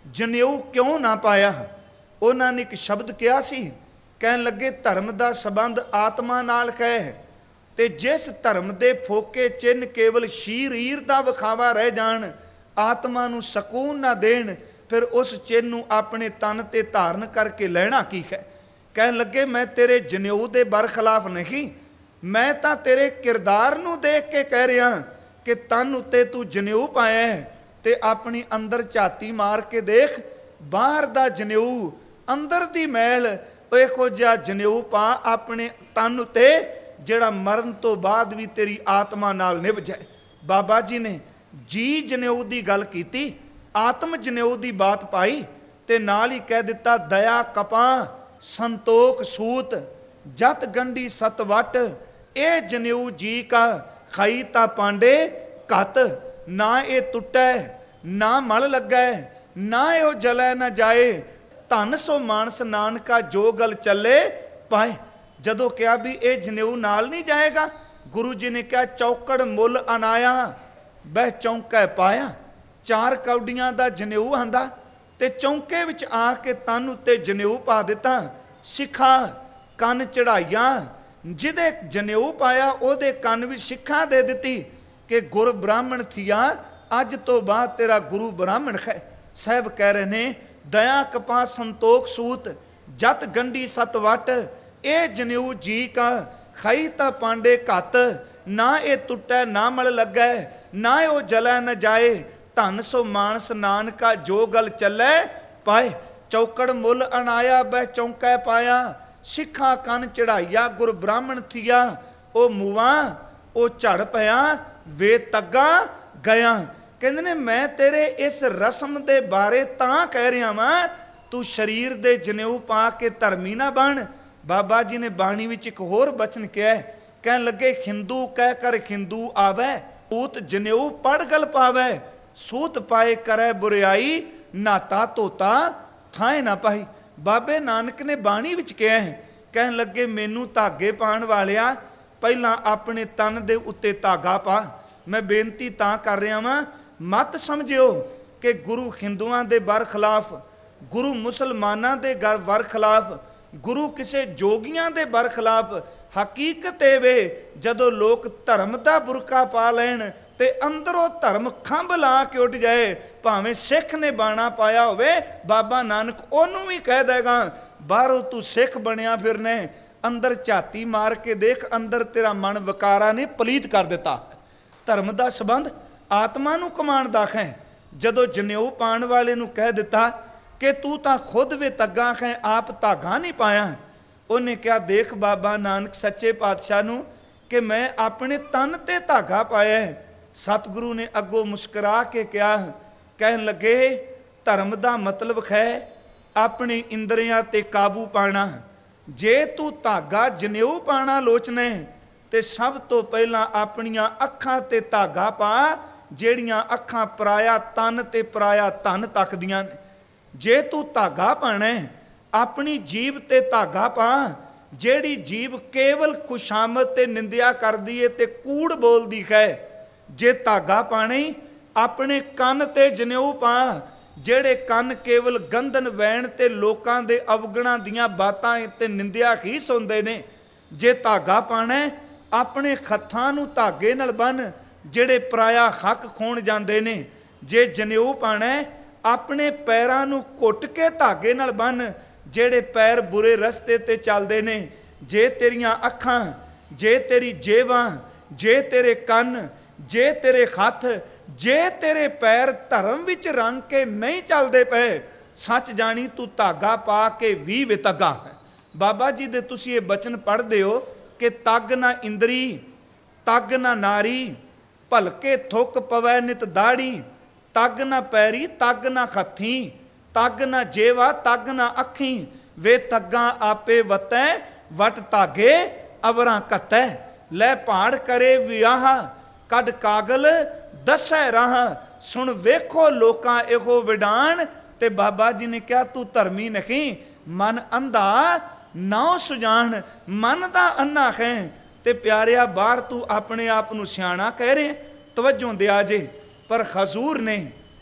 ਜਨੇਊ ਕਿਉਂ ਨਾ ਪਾਇਆ? ਉਹਨਾਂ ਨੇ ਇੱਕ ਸ਼ਬਦ ਕਿਹਾ ਸੀ, ਕਹਿਣ ਲੱਗੇ ਧਰਮ ਦਾ ਸੰਬੰਧ ਆਤਮਾ ਨਾਲ ਹੈ, ਤੇ ਜਿਸ ਧਰਮ ਦੇ ਫੋਕੇ ਚਿੰਨ ਕੇਵਲ ਸ਼ਰੀਰ ਦਾ ਵਿਖਾਵਾ ਰਹਿ ਜਾਣ, ਆਤਮਾ ਨੂੰ ਸਕੂਨ ਨਾ ਦੇਣ, ਫਿਰ ਉਸ ਚਿੰਨ ਨੂੰ ਆਪਣੇ ਤਨ ਤੇ ਧਾਰਨ ਕਰਕੇ ਲੈਣਾ ਕੀ ਹੈ? ਕਹਿਣ ਲੱਗੇ ਮੈਂ ਤੇਰੇ ਜਨੇਊ ਦੇ ਬਰਖਲਾਫ ਨਹੀਂ, ਮੈਂ ਤਾਂ ਤੇਰੇ ਕਿਰਦਾਰ ਨੂੰ ਦੇਖ ਕੇ ਕਹਿ ਰਿਹਾ ਕਿ ਤਨ ਉੱਤੇ ਤੂੰ ਜਨੇਊ ਪਾਇਆ, ਤੇ ਆਪਣੀ ਅੰਦਰ ਝਾਤੀ ਮਾਰ ਕੇ ਦੇਖ, ਬਾਹਰ ਦਾ ਜਨੇਊ ਅੰਦਰ ਦੀ ਮੈਲ, ਇਹੋ ਜਿਹਾ ਜਨੇਊ ਪਾ ਆਪਣੇ ਤਨ ਉੱਤੇ ਜਿਹੜਾ ਮਰਨ ਤੋਂ ਬਾਅਦ ਵੀ ਤੇਰੀ ਆਤਮਾ ਨਾਲ ਨਿਭ ਜਾਏ। ਬਾਬਾ ਜੀ ਨੇ ਜੀ ਜਨੇਊ ਦੀ ਗੱਲ ਕੀਤੀ, ਆਤਮ ਜਨੇਊ ਦੀ ਬਾਤ ਪਾਈ, ਤੇ ਨਾਲ ਹੀ ਕਹਿ ਦਿੱਤਾ ਦਇਆ ਕਪਾਂ ਸੰਤੋਖ ਸੂਤ ਜਤ ਗੰਢੀ ਸਤ ਵਟ, ਇਹ ਜਨੇਊ ਜੀ ਕਾ ਖਾਈ ਤਾਂ ਪਾਂਡੇ ਘਤ, ਨਾ ਇਹ ਟੁੱਟੈ ਨਾ ਮਲ ਲੱਗੈ, ਨਾ ਇਹੋ ਜਲੈ ਨਾ ਜਾਏ, ਧਨ ਸੋ ਮਾਨਸ ਨਾਨਕਾ ਜੋ ਗਲ ਚੱਲੇ ਪਾਏ। ਜਦੋਂ ਕਿਹਾ ਵੀ ਇਹ ਜਨੇਊ ਨਾਲ ਨਹੀਂ ਜਾਏਗਾ, ਗੁਰੂ ਜੀ ਨੇ ਕਿਹਾ ਚੌਕੜ ਮੁੱਲ ਅਨਾਇਆ ਬਹਿ ਚੌਂਕੈ ਪਾਇਆ। ਚਾਰ ਕੌਡੀਆਂ ਦਾ ਜਨੇਊ ਆਂਦਾ, ਤੇ ਚੌਂਕੇ ਵਿੱਚ ਆ ਕੇ ਤਨ ਉੱਤੇ ਜਨੇਊ ਪਾ ਦਿੱਤਾ। ਸਿੱਖਾਂ ਕੰਨ ਚੜਾਈਆਂ, ਜਿਹਦੇ ਜਨੇਊ ਪਾਇਆ ਉਹਦੇ ਕੰਨ ਵਿੱਚ ਸਿੱਖਾਂ ਦੇ ਦਿੱਤੀ ਕਿ ਗੁਰ ਬ੍ਰਾਹਮਣ ਥੀਆ, ਅੱਜ ਤੋਂ ਬਾਅਦ ਤੇਰਾ ਗੁਰੂ ਬ੍ਰਾਹਮਣ ਹੈ। ਸਾਹਿਬ ਕਹਿ ਰਹੇ ਨੇ ਦਇਆ ਕਪਾ ਸੰਤੋਖ ਸੂਤ ਜਤ ਗੰਢੀ ਸਤ ਵਟ, ਇਹ ਜਨੇਊ ਜੀ ਕਾ ਖਾਈ ਤਾਂ ਪਾਂਡੇ ਘਤ, ਨਾ ਇਹ ਟੁੱਟੈ ਨਾ ਮਲ ਲੱਗੈ, ਨਾ ਉਹ ਜਲੈ ਨ ਜਾਏ, ਧਨ ਸੋ ਮਾਨਸ ਨਾਨਕਾ ਜੋ ਗਲ ਚੱਲੈ ਪਾਏ। ਚੌਕੜ ਮੁੱਲ ਅਨਾਇਆ ਬਹਿ ਚੌਂਕੈ ਪਾਇਆ, ਸਿੱਖਾਂ ਕੰਨ ਚੜਾਈਆ ਗੁਰ ਬ੍ਰਾਹਮਣ ਥੀਆ, ਉਹ ਮੂਆਂ ਉਹ ਝੜ ਪਿਆ ਵੇ ਤੱਗਾ ਗਿਆ। ਕਹਿੰਦੇ ਨੇ ਮੈਂ ਤੇਰੇ ਇਸ ਰਸਮ ਦੇ ਬਾਰੇ ਤਾਂ ਕਹਿ ਰਿਹਾ ਵਾਂ, ਤੂੰ ਸਰੀਰ ਦੇ ਜਨੇਊ ਪਾ ਕੇ ਧਰਮੀ ਨਾ ਬਣ। ਬਾਬਾ ਜੀ ਨੇ ਬਾਣੀ ਵਿੱਚ ਇੱਕ ਹੋਰ ਬਚਨ ਕਿਹਾ, ਕਹਿਣ ਲੱਗੇ ਹਿੰਦੂ ਕਹਿ ਕਰ ਹਿੰਦੂ ਆਵੈ, ਸੂਤ ਜਨੇਊ ਪੜ ਗਲ ਪਾਵੈ, ਸੂਤ ਪਾਏ ਕਰੈ ਬੁਰਿਆਈ, ਨਾਤਾ ਧੋਤਾ ਥਾਏ ਨਾ ਪਾਈ। ਬਾਬੇ ਨਾਨਕ ਨੇ ਬਾਣੀ ਵਿੱਚ ਕਿਹਾ ਹੈ, ਕਹਿਣ ਲੱਗੇ ਮੈਨੂੰ ਧਾਗੇ ਪਾਉਣ ਵਾਲਿਆ ਪਹਿਲਾਂ ਆਪਣੇ ਤਨ ਦੇ ਉੱਤੇ ਧਾਗਾ ਪਾ। ਮੈਂ ਬੇਨਤੀ ਤਾਂ ਕਰ ਰਿਹਾ ਵਾਂ, ਮਤ ਸਮਝਿਓ ਕਿ ਗੁਰੂ ਹਿੰਦੂਆਂ ਦੇ ਬਰਖਲਾਫ, ਗੁਰੂ ਮੁਸਲਮਾਨਾਂ ਦੇ ਗਰ ਬਰਖਲਾਫ, ਗੁਰੂ ਕਿਸੇ ਜੋਗੀਆਂ ਦੇ ਬਰਖਲਾਫ। ਹਕੀਕਤ ਇਹ ਵੇ ਜਦੋਂ ਲੋਕ ਧਰਮ ਦਾ ਬੁਰਕਾ ਪਾ ਲੈਣ ਤੇ ਅੰਦਰੋਂ ਧਰਮ ਖੰਭ ਲਾ ਕੇ ਉੱਡ ਜਾਏ, ਭਾਵੇਂ ਸਿੱਖ ਨੇ ਬਾਣਾ ਪਾਇਆ ਹੋਵੇ, ਬਾਬਾ ਨਾਨਕ ਉਹਨੂੰ ਵੀ ਕਹਿ ਦੇਗਾ ਬਾਹਰੋਂ ਤੂੰ ਸਿੱਖ ਬਣਿਆ ਫਿਰਨੇ, ਅੰਦਰ ਝਾਤੀ ਮਾਰ ਕੇ ਦੇਖ, ਅੰਦਰ ਤੇਰਾ ਮਨ ਵਿਕਾਰਾਂ ਨੇ ਪਲੀਤ ਕਰ ਦਿੱਤਾ। ਧਰਮ ਦਾ ਸੰਬੰਧ ਆਤਮਾ ਨੂੰ ਕਮਾਉਣ ਦਾ ਹੈ। ਜਦੋਂ ਜਨੇਊ ਪਾਉਣ ਵਾਲੇ ਨੂੰ ਕਹਿ ਦਿੱਤਾ ਕਿ ਤੂੰ ਤਾਂ ਖੁਦ ਵੀ ਤੱਗਾ ਹੈ, ਆਪ ਧਾਗਾ ਨਹੀਂ ਪਾਇਆ, ਉਹਨੇ ਕਿਹਾ ਦੇਖ ਬਾਬਾ ਨਾਨਕ ਸੱਚੇ ਪਾਤਸ਼ਾਹ ਨੂੰ ਕਿ ਮੈਂ ਆਪਣੇ ਤਨ ਤੇ ਧਾਗਾ ਪਾਇਆ। ਸਤਿਗੁਰੂ ਨੇ ਅੱਗੋਂ ਮੁਸਕਰਾ ਕੇ ਕਿਹਾ, ਕਹਿਣ ਲੱਗੇ ਧਰਮ ਦਾ ਮਤਲਬ ਹੈ ਆਪਣੀ ਇੰਦਰੀਆਂ ਤੇ ਕਾਬੂ ਪਾਣਾ। ਜੇ ਤੂੰ ਧਾਗਾ ਜਨੇਊ ਪਾਣਾ ਲੋਚਨੇ ਤੇ ਸਭ ਤੋਂ ਪਹਿਲਾਂ ਆਪਣੀਆਂ ਅੱਖਾਂ ਤੇ ਧਾਗਾ ਪਾ, ਜਿਹੜੀਆਂ ਅੱਖਾਂ ਪਰਾਇਆ ਤਨ ਤੇ ਪਰਾਇਆ ਧਨ ਤੱਕਦੀਆਂ ਨੇ। ਜੇ ਤੂੰ ਧਾਗਾ ਪਾਣਾ ਆਪਣੀ ਜੀਭ ਤੇ ਧਾਗਾ ਪਾ, ਜਿਹੜੀ ਜੀਭ ਕੇਵਲ ਖੁਸ਼ਾਮਦ ਤੇ ਨਿੰਦਿਆ ਕਰਦੀ ਏ ਤੇ ਕੂੜ ਬੋਲਦੀ ਹੈ। ਜੇ ਧਾਗਾ ਪਾਣੀ ਆਪਣੇ ਕੰਨ ਤੇ ਜਨੇਊ ਪਾ, ਜਿਹੜੇ ਕੰਨ ਕੇਵਲ ਗੰਧਨ ਵੈਣ ਤੇ ਲੋਕਾਂ ਦੇ ਅਵਗੁਣਾਂ ਦੀਆਂ ਬਾਤਾਂ ਤੇ ਨਿੰਦਿਆ ਹੀ ਸੁਣਦੇ ਨੇ। ਜੇ ਧਾਗਾ ਪਾਣਾ ਆਪਣੇ ਹੱਥਾਂ ਨੂੰ ਧਾਗੇ ਨਾਲ ਬੰਨ, ਜਿਹੜੇ ਪਰਾਇਆ ਹੱਕ ਖੋਣ ਜਾਂਦੇ ਨੇ। ਜੇ ਜਨੇਊ ਪਾਣਾ ਆਪਣੇ ਪੈਰਾਂ ਨੂੰ ਘੁੱਟ ਕੇ ਧਾਗੇ ਨਾਲ ਬੰਨ, ਜਿਹੜੇ ਪੈਰ ਬੁਰੇ ਰਸਤੇ ਤੇ ਚੱਲਦੇ ਨੇ। ਜੇ ਤੇਰੀਆਂ ਅੱਖਾਂ, ਜੇ ਤੇਰੀ ਜੇਬਾਂ, ਜੇ ਤੇਰੇ ਕੰਨ, ਜੇ ਤੇਰੇ ਹੱਥ, ਜੇ ਤੇਰੇ ਪੈਰ ਧਰਮ ਵਿੱਚ ਰੰਗ ਕੇ ਨਹੀਂ ਚੱਲਦੇ ਪਏ, ਸੱਚ ਜਾਣੀ ਤੂੰ ਧਾਗਾ ਪਾ ਕੇ ਵੀ ਵਿਤੱਗਾ ਹੈ। ਬਾਬਾ ਜੀ ਦੇ ਤੁਸੀਂ ਇਹ ਬਚਨ ਪੜ੍ਹਦੇ ਹੋ ਕਿ ਤੱਗ ਨਾ ਇੰਦਰੀ, ਤੱਗ ਨਾ ਨਾਰੀ, ਭਲਕੇ ਥੁੱਕ ਪਵੈ ਨਿਤ ਦਾੜੀ, ਤੱਗ ਨਾ ਪੈਰੀ, ਤੱਗ ਨਾ ਹੱਥੀ, ਤੱਗ ਨਾ ਜੇਵਾ, ਤੱਗ ਨਾ ਅੱਖੀ, ਵੇ ਤੱਗਾਂ ਆਪੇ ਵਤੈ ਵਟ ਧਾਗੇ ਅਵਰਾਂ ਘਤੈ। ਲੈ ਭਾੜ ਕਰੇ ਵਿਆਹ ਕੱਢ ਕਾਗਲ ਦੱਸੈ ਰਾਹ, ਸੁਣ ਵੇਖੋ ਲੋਕਾਂ ਇਹੋ ਵਿਡਾਣ। ਤੇ ਬਾਬਾ ਜੀ ਨੇ ਕਿਹਾ ਤੂੰ ਧਰਮੀ ਨਹੀਂ, ਮਨ ਅੰਧਾ ਨਾ ਸੁਜਾਨ, ਮਨ ਦਾ ਅੰਨਾ ਹੈ। ਤੇ ਪਿਆਰਿਆ ਬਾਹਰ ਤੂੰ ਆਪਣੇ ਆਪ ਨੂੰ ਸਿਆਣਾ ਕਹਿ ਰਹੇ, ਤਵੱਜੋ ਦਿਆ ਜੇ, ਪਰ ਹਜ਼ੂਰ ਨੇ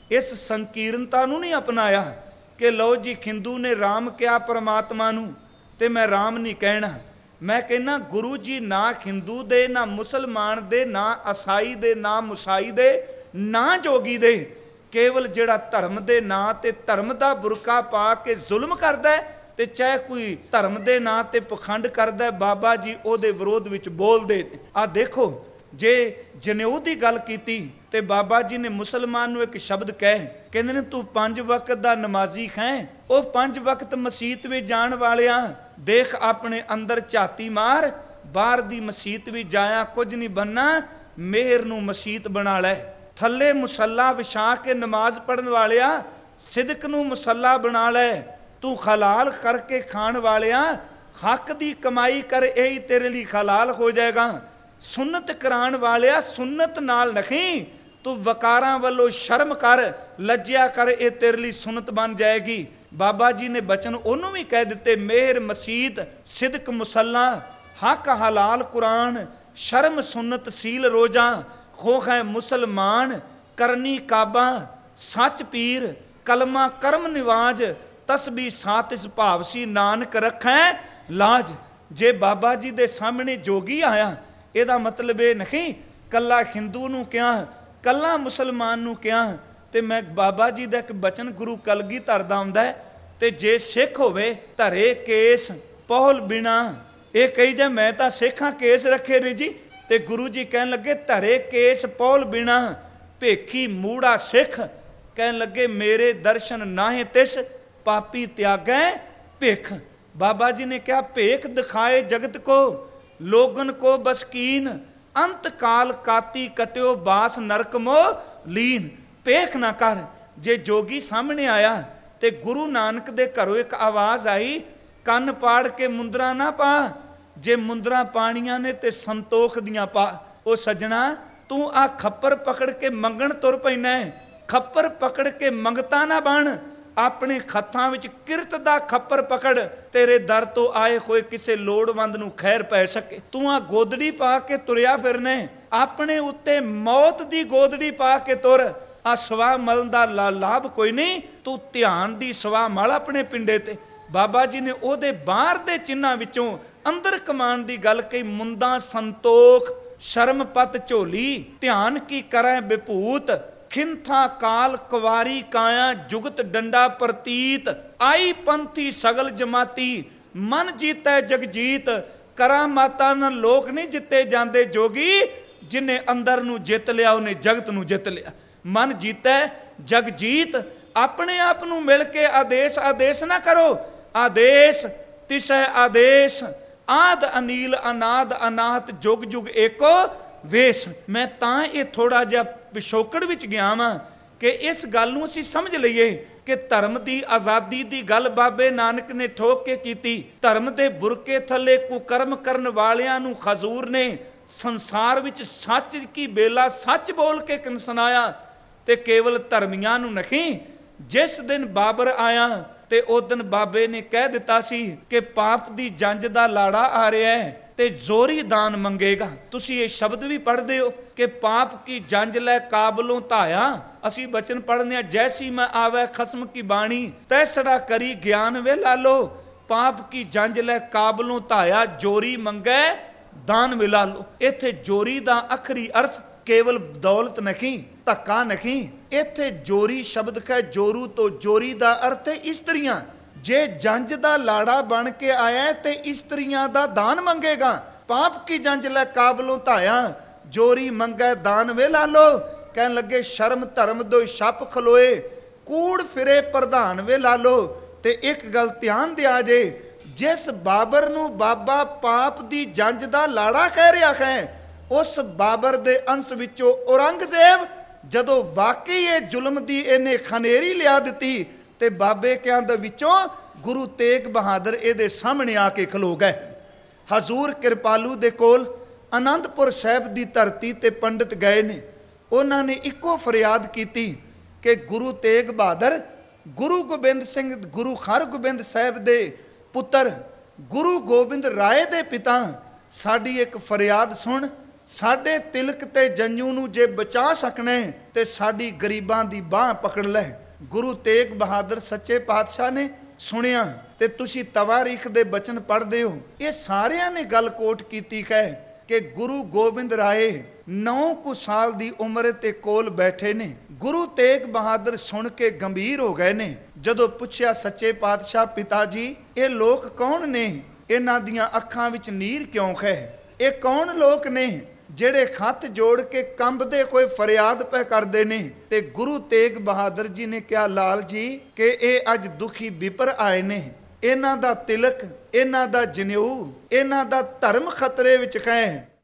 इस संकीर्णता नूं नहीं अपनाया कि लो जी खिंदू ने राम कहा परमात्मा नूं ते मैं राम नहीं कहना। मैं कहना गुरु जी ना हिंदू दे, ना मुसलमान दे, ना ईसाई दे, ना मुसाई दे, ना जोगी दे, केवल जिहड़ा धर्म दे नां ते धर्म दा बुरका पा के जुल्म करदा है ते चाहे कोई धर्म दे नां ते पखंड करदा है, बाबा जी उहदे विरोध विच बोलदे ने। आ देखो जे जनेऊ दी गल कीती ते बाबा जी ने मुसलमान नूं एक शब्द कहे, कहंदे ने तू पंज वक्त दा नमाजी है, ਉਹ ਪੰਜ ਵਕਤ ਮਸੀਤ ਵਿੱਚ ਜਾਣ ਵਾਲਿਆਂ ਦੇਖ ਆਪਣੇ ਅੰਦਰ ਝਾਤੀ ਮਾਰ, ਬਾਹਰ ਦੀ ਮਸੀਤ ਵਿੱਚ ਜਾਇਆ ਕੁਝ ਨਹੀਂ ਬੰਨਾ, ਮਿਹਰ ਨੂੰ ਮਸੀਤ ਬਣਾ ਲੈ। ਥੱਲੇ ਮੁਸੱਲਾ ਵਿਛਾ ਕੇ ਨਮਾਜ਼ ਪੜਨ ਵਾਲਿਆ ਸਿਦਕ ਨੂੰ ਮੁਸੱਲਾ ਬਣਾ ਲੈ। ਤੂੰ ਹਲਾਲ ਕਰਕੇ ਖਾਣ ਵਾਲਿਆ ਹੱਕ ਦੀ ਕਮਾਈ ਕਰ, ਇਹੀ ਤੇਰੇ ਲਈ ਹਲਾਲ ਹੋ ਜਾਏਗਾ। ਸੁਨਨਤ ਕਰਾਉਣ ਵਾਲਿਆ ਸੁਨਨਤ ਨਾਲ ਨਹੀਂ, ਤੂੰ ਵਕਾਰਾਂ ਵੱਲੋਂ ਸ਼ਰਮ ਕਰ, ਲੱਜਿਆ ਕਰ, ਇਹ ਤੇਰੇ ਲਈ ਸੁਨਨਤ ਬਣ ਜਾਏਗੀ। बाबा जी ने बचन उन्होंने भी कह दिते, मेहर मसीत सिदक मुसल्ला, हक हलाल कुरान, शर्म सुन्नत सील रोजा, खो है मुसलमान, करनी काबा, सच पीर, कलमा कर्म निवाज, तस्बी सातिस भावसी, नानक रखें लाज। जे बाबा जी दे सामने जोगी आया, ਇਹਦਾ मतलब ये नहीं कला हिंदू नूं क्या, कला मुसलमान नूं क्या, ਤੇ मैं बाबा जी ਦਾ एक बचन गुरु कलगीधर ਦਾ ਆਉਂਦਾ ਹੈ, ਤੇ ਜੇ ਸਿੱਖ ਹੋਵੇ ਧਰੇ ਕੇਸ ਪਹੁਲ ਬਿਨਾ, ਇਹ ਕਹੀ ਜਾ ਮੈਂ ਤਾਂ ਸਿੱਖਾਂ ਕੇਸ ਰੱਖੇ ਨੇ ਜੀ, ਤੇ ਗੁਰੂ ਜੀ ਕਹਿਣ ਲੱਗੇ ਧਰੇ ਕੇਸ ਪਹੁਲ ਬਿਨਾ, ਭੇਖੀ ਮੂੜਾ ਸਿੱਖ ਕਹਿਣ ਲੱਗੇ ਮੇਰੇ ਦਰਸ਼ਨ ਨਾਹੀਂ ਤਿਸ, ਪਾਪੀ ਤਿਆਗੈ ਭਿਖ। बाबा जी ने क्या ਭੇਖ ਦਿਖਾਏ जगत को, लोगन को बसकीन, अंत काल काती कट्यो बास नरक मो लीन। ਭੇਖ ਨਾ ਕਰ। ਜੇ ਜੋਗੀ ਸਾਹਮਣੇ ਆਇਆ ਤੇ ਗੁਰੂ ਨਾਨਕ ਦੇ ਘਰੋਂ ਇੱਕ ਆਵਾਜ਼ ਆਈ, ਕੰਨ ਪਾੜ ਕੇ ਮੁੰਦਰਾ ਨਾ ਪਾ, ਜੇ ਮੁੰਦਰਾ ਪਾਣੀਆਂ ਨੇ ਤੇ ਸੰਤੋਖ ਦੀਆਂ ਪਾ। ਉਹ ਸੱਜਣਾ ਤੂੰ ਆ ਖੱਪਰ ਪਕੜ ਕੇ ਮੰਗਣ ਤੁਰ ਪੈਣਾ, ਖੱਪਰ ਪਕੜ ਕੇ ਮੰਗਤਾ ਨਾ ਬਣ। ਆਪਣੇ ਖੱਥਾਂ ਵਿੱਚ ਕਿਰਤ ਦਾ ਖੱਪਰ ਪਕੜ, ਤੇਰੇ ਦਰ ਤੋਂ ਆਏ ਹੋਏ ਕਿਸੇ ਲੋੜਵੰਦ ਨੂੰ ਖੈਰ ਪੈ ਸਕੇ। ਤੂੰ ਆ ਗੋਦੜੀ ਪਾ ਕੇ ਤੁਰਿਆ ਫਿਰਨੇ, ਆਪਣੇ ਉੱਤੇ ਮੌਤ ਦੀ ਗੋਦੜੀ ਪਾ ਕੇ ਤੁਰ। ਆ ਸਵਾ ਮਲਣ ਦਾ ਲਾਭ ਕੋਈ ਨਹੀਂ, ਤੂੰ ਧਿਆਨ ਦੀ ਸਵਾ ਮਲ ਆਪਣੇ ਪਿੰਡੇ ਤੇ। ਬਾਬਾ ਜੀ ਨੇ ਉਹਦੇ ਬਾਹਰ ਦੇ ਚਿੰਨ੍ਹਾਂ ਵਿੱਚੋਂ ਅੰਦਰ ਕਮਾਨ ਦੀ ਗੱਲ ਕਹੀ, ਮੁੰਦਾ ਸੰਤੋਖ, ਸ਼ਰਮਪਤ ਝੋਲੀ, ਧਿਆਨ ਕੀ ਕਰੈ ਵਿਭੂਤ, ਖਿੰਥਾ ਕਾਲ ਕੁਵਾਰੀ ਕਾਇਆ, ਜੁਗਤ ਡੰਡਾ ਪ੍ਰਤੀਤ, ਆਈ ਪੰਥੀ ਸਗਲ ਜਮਾਤੀ, ਮਨ ਜੀਤੈ ਜਗਜੀਤ। ਕਰਾਮਾਤਾਂ ਨਾਲ ਲੋਕ ਨਹੀਂ ਜਿੱਤੇ ਜਾਂਦੇ ਜੋਗੀ, ਜਿਨੇ ਅੰਦਰ ਨੂੰ ਜਿੱਤ ਲਿਆ ਉਹਨੇ ਜਗਤ ਨੂੰ ਜਿੱਤ ਲਿਆ। ਮਨ ਜੀਤੈ ਜਗਜੀਤ। ਆਪਣੇ ਆਪ ਨੂੰ ਮਿਲ ਕੇ ਆਦੇਸ਼ ਆਦੇਸ਼ ਨਾ ਕਰੋ, ਆਦੇਸ਼ ਤਿਸੈ ਆਦੇਸ਼, ਆਦ ਅਨੀਲ ਅਨਾਦ ਅਨਾਹਤ ਜੁਗ ਜੁਗ ਏਕੋ ਵੇਸ਼। ਮੈਂ ਤਾਂ ਇਹ ਥੋੜਾ ਜਿਹਾ ਪਿਛੋਕੜ ਵਿੱਚ ਗਿਆ ਵਾਂ ਕਿ ਇਸ ਗੱਲ ਨੂੰ ਅਸੀਂ ਸਮਝ ਲਈਏ ਕਿ ਧਰਮ ਦੀ ਆਜ਼ਾਦੀ ਦੀ ਗੱਲ ਬਾਬੇ ਨਾਨਕ ਨੇ ਠੋਕ ਕੇ ਕੀਤੀ। ਧਰਮ ਦੇ ਬੁਰਕੇ ਥੱਲੇ ਕੁਕਰਮ ਕਰਨ ਵਾਲਿਆਂ ਨੂੰ ਹਜ਼ੂਰ ਨੇ ਸੰਸਾਰ ਵਿੱਚ ਸੱਚ ਕੀ ਬੇਲਾ ਸੱਚ ਬੋਲ ਕੇ ਸੁਣਾਇਆ, ਤੇ ਕੇਵਲ ਧਰਮੀਆਂ ਨੂੰ ਨਹੀਂ। ਜਿਸ ਦਿਨ ਬਾਬਰ ਆਇਆ ਤੇ ਉਸ ਦਿਨ ਬਾਬੇ ਨੇ ਕਹਿ ਦਿੱਤਾ ਸੀ ਕਿ ਪਾਪ ਦੀ ਜੰਜ ਦਾ ਲਾੜਾ ਆ ਰਿਹਾ ਹੈ ਤੇ ਜ਼ੋਰੀ ਦਾਨ ਮੰਗੇਗਾ। ਤੁਸੀਂ ਇਹ ਸ਼ਬਦ ਵੀ ਪੜ੍ਹਦੇ ਹੋ ਕਿ ਪਾਪ ਕੀ ਜੰਜ ਲੈ ਕਾਬਲੋਂ ਧਾਇਆ। ਅਸੀਂ ਬਚਨ ਪੜ੍ਹਨੇ ਆ, ਜੈਸੀ ਮੈਂ ਆਵੇ ਖਸਮ ਕੀ ਬਾਣੀ, ਤੈਸੜਾ ਕਰੀ ਗਿਆਨ ਵੇ ਲਾਲੋ। ਪਾਪ ਕੀ ਜੰਜ ਲੈ ਕਾਬਲੋਂ ਧਾਇਆ, ਜੋਰੀ ਮੰਗੈ ਦਾਨ ਵੇ ਲਾਲੋ। ਇੱਥੇ ਜੋਰੀ ਦਾ ਅਖਰੀ ਅਰਥ ਕੇਵਲ ਦੌਲਤ ਨਹੀਂ, ਧੱਕਾ ਨਹੀਂ। ਇੱਥੇ ਜੋਰੀ ਸ਼ਬਦ ਹੈ ਜੋਰੂ ਤੋਂ, ਜੋਰੀ ਦਾ ਅਰਥ ਹੈ ਇਸਤਰੀਆਂ। ਜੇ ਜੰਜ ਦਾ ਲਾੜਾ ਬਣ ਕੇ ਆਇਆ ਤੇ ਇਸਤਰੀਆਂ ਦਾ ਦਾਨ ਮੰਗੇਗਾ। ਪਾਪ ਕੀ ਜੰਜ ਲੈ ਕਾਬਲੋਂ ਧਾਇਆ, ਜੋਰੀ ਮੰਗੈ ਦਾਨ ਵੇ ਲਾਲੋ। ਕਹਿਣ ਲੱਗੇ ਸ਼ਰਮ ਧਰਮ ਦੋਇ ਛੱਪ ਖਲੋਏ, ਕੂੜ ਫਿਰੇ ਪ੍ਰਧਾਨ ਵੇ ਲਾਲੋ। ਤੇ ਇੱਕ ਗੱਲ ਧਿਆਨ ਦਿਆ ਜੇ, ਜਿਸ ਬਾਬਰ ਨੂੰ ਬਾਬਾ ਪਾਪ ਦੀ ਜੰਜ ਦਾ ਲਾੜਾ ਕਹਿ ਰਿਹਾ ਹੈ, ਉਸ ਬਾਬਰ ਦੇ ਅੰਸ਼ ਵਿੱਚੋਂ ਔਰੰਗਜ਼ੇਬ ਜਦੋਂ ਵਾਕਈ ਇਹ ਜ਼ੁਲਮ ਦੀ ਇਹਨੇ ਖਨੇਰੀ ਲਿਆ ਦਿੱਤੀ ਤੇ ਬਾਬੇ ਕਿਆਂ ਦੇ ਵਿੱਚੋਂ ਗੁਰੂ ਤੇਗ ਬਹਾਦਰ ਇਹਦੇ ਸਾਹਮਣੇ ਆ ਕੇ ਖਲੋ ਗਏ। ਹਜ਼ੂਰ ਕਿਰਪਾਲੂ ਦੇ ਕੋਲ ਆਨੰਦਪੁਰ ਸਾਹਿਬ ਦੀ ਧਰਤੀ ਤੇ ਪੰਡਿਤ ਗਏ ਨੇ। ਉਹਨਾਂ ਨੇ ਇੱਕੋ ਫਰਿਆਦ ਕੀਤੀ ਕਿ ਗੁਰੂ ਤੇਗ ਬਹਾਦਰ, ਗੁਰੂ ਗੋਬਿੰਦ ਸਿੰਘ, ਗੁਰੂ ਹਰਗੋਬਿੰਦ ਸਾਹਿਬ ਦੇ ਪੁੱਤਰ, ਗੁਰੂ ਗੋਬਿੰਦ ਰਾਏ ਦੇ ਪਿਤਾ, ਸਾਡੀ ਇੱਕ ਫਰਿਆਦ ਸੁਣ। ਸਾਡੇ ਤਿਲਕ ਤੇ ਜੰਜੂ ਨੂੰ ਜੇ ਬਚਾ ਸਕਣੇ ਤੇ ਸਾਡੀ ਗਰੀਬਾਂ ਦੀ ਬਾਹ ਪਕੜ ਲੈ। ਗੁਰੂ ਤੇਗ ਬਹਾਦਰ ਸੱਚੇ ਪਾਤਸ਼ਾਹ ਨੇ ਸੁਣਿਆ ਤੇ ਤੁਸੀਂ ਤਵਾਰੀਖ ਦੇ ਬਚਨ ਪੜ੍ਹਦੇ ਹੋ, ਇਹ ਸਾਰਿਆਂ ਨੇ ਗੱਲ ਕੋਟ ਕੀਤੀ ਕਹੇ ਕਿ ਗੁਰੂ ਗੋਬਿੰਦ ਰਾਏ ਨੌ ਕੁ ਸਾਲ ਦੀ ਉਮਰ ਤੇ ਕੋਲ ਬੈਠੇ ਨੇ। ਗੁਰੂ ਤੇਗ ਬਹਾਦਰ ਸੁਣ ਕੇ ਗੰਭੀਰ ਹੋ ਗਏ ਨੇ। ਜਦੋਂ ਪੁੱਛਿਆ ਸੱਚੇ ਪਾਤਸ਼ਾਹ ਪਿਤਾ ਜੀ ਇਹ ਲੋਕ ਕੌਣ ਨੇ, ਇਹਨਾਂ ਦੀਆਂ ਅੱਖਾਂ ਵਿੱਚ ਨੀਰ ਕਿਉਂ ਹੈ? ਇਹ ਕੌਣ ਲੋਕ ਨੇ ਜਿਹੜੇ ਖੱਤ ਜੋੜ ਕੇ ਕੰਬਦੇ ਕੋਈ ਫਰਿਆਦ ਪੈ ਕਰਦੇ ਨੇ? ਤੇ ਗੁਰੂ ਤੇਗ ਬਹਾਦਰ ਜੀ ਨੇ ਕਿਹਾ ਲਾਲ ਜੀ ਕਿ ਇਹ ਅੱਜ ਦੁਖੀ ਵਿਪਰ ਆਏ ਨੇ, ਇਹਨਾਂ ਦਾ ਤਿਲਕ, ਇਹਨਾਂ ਦਾ ਜਨੇਊ, ਇਹਨਾਂ ਦਾ ਧਰਮ ਖਤਰੇ ਵਿੱਚ ਹੈ।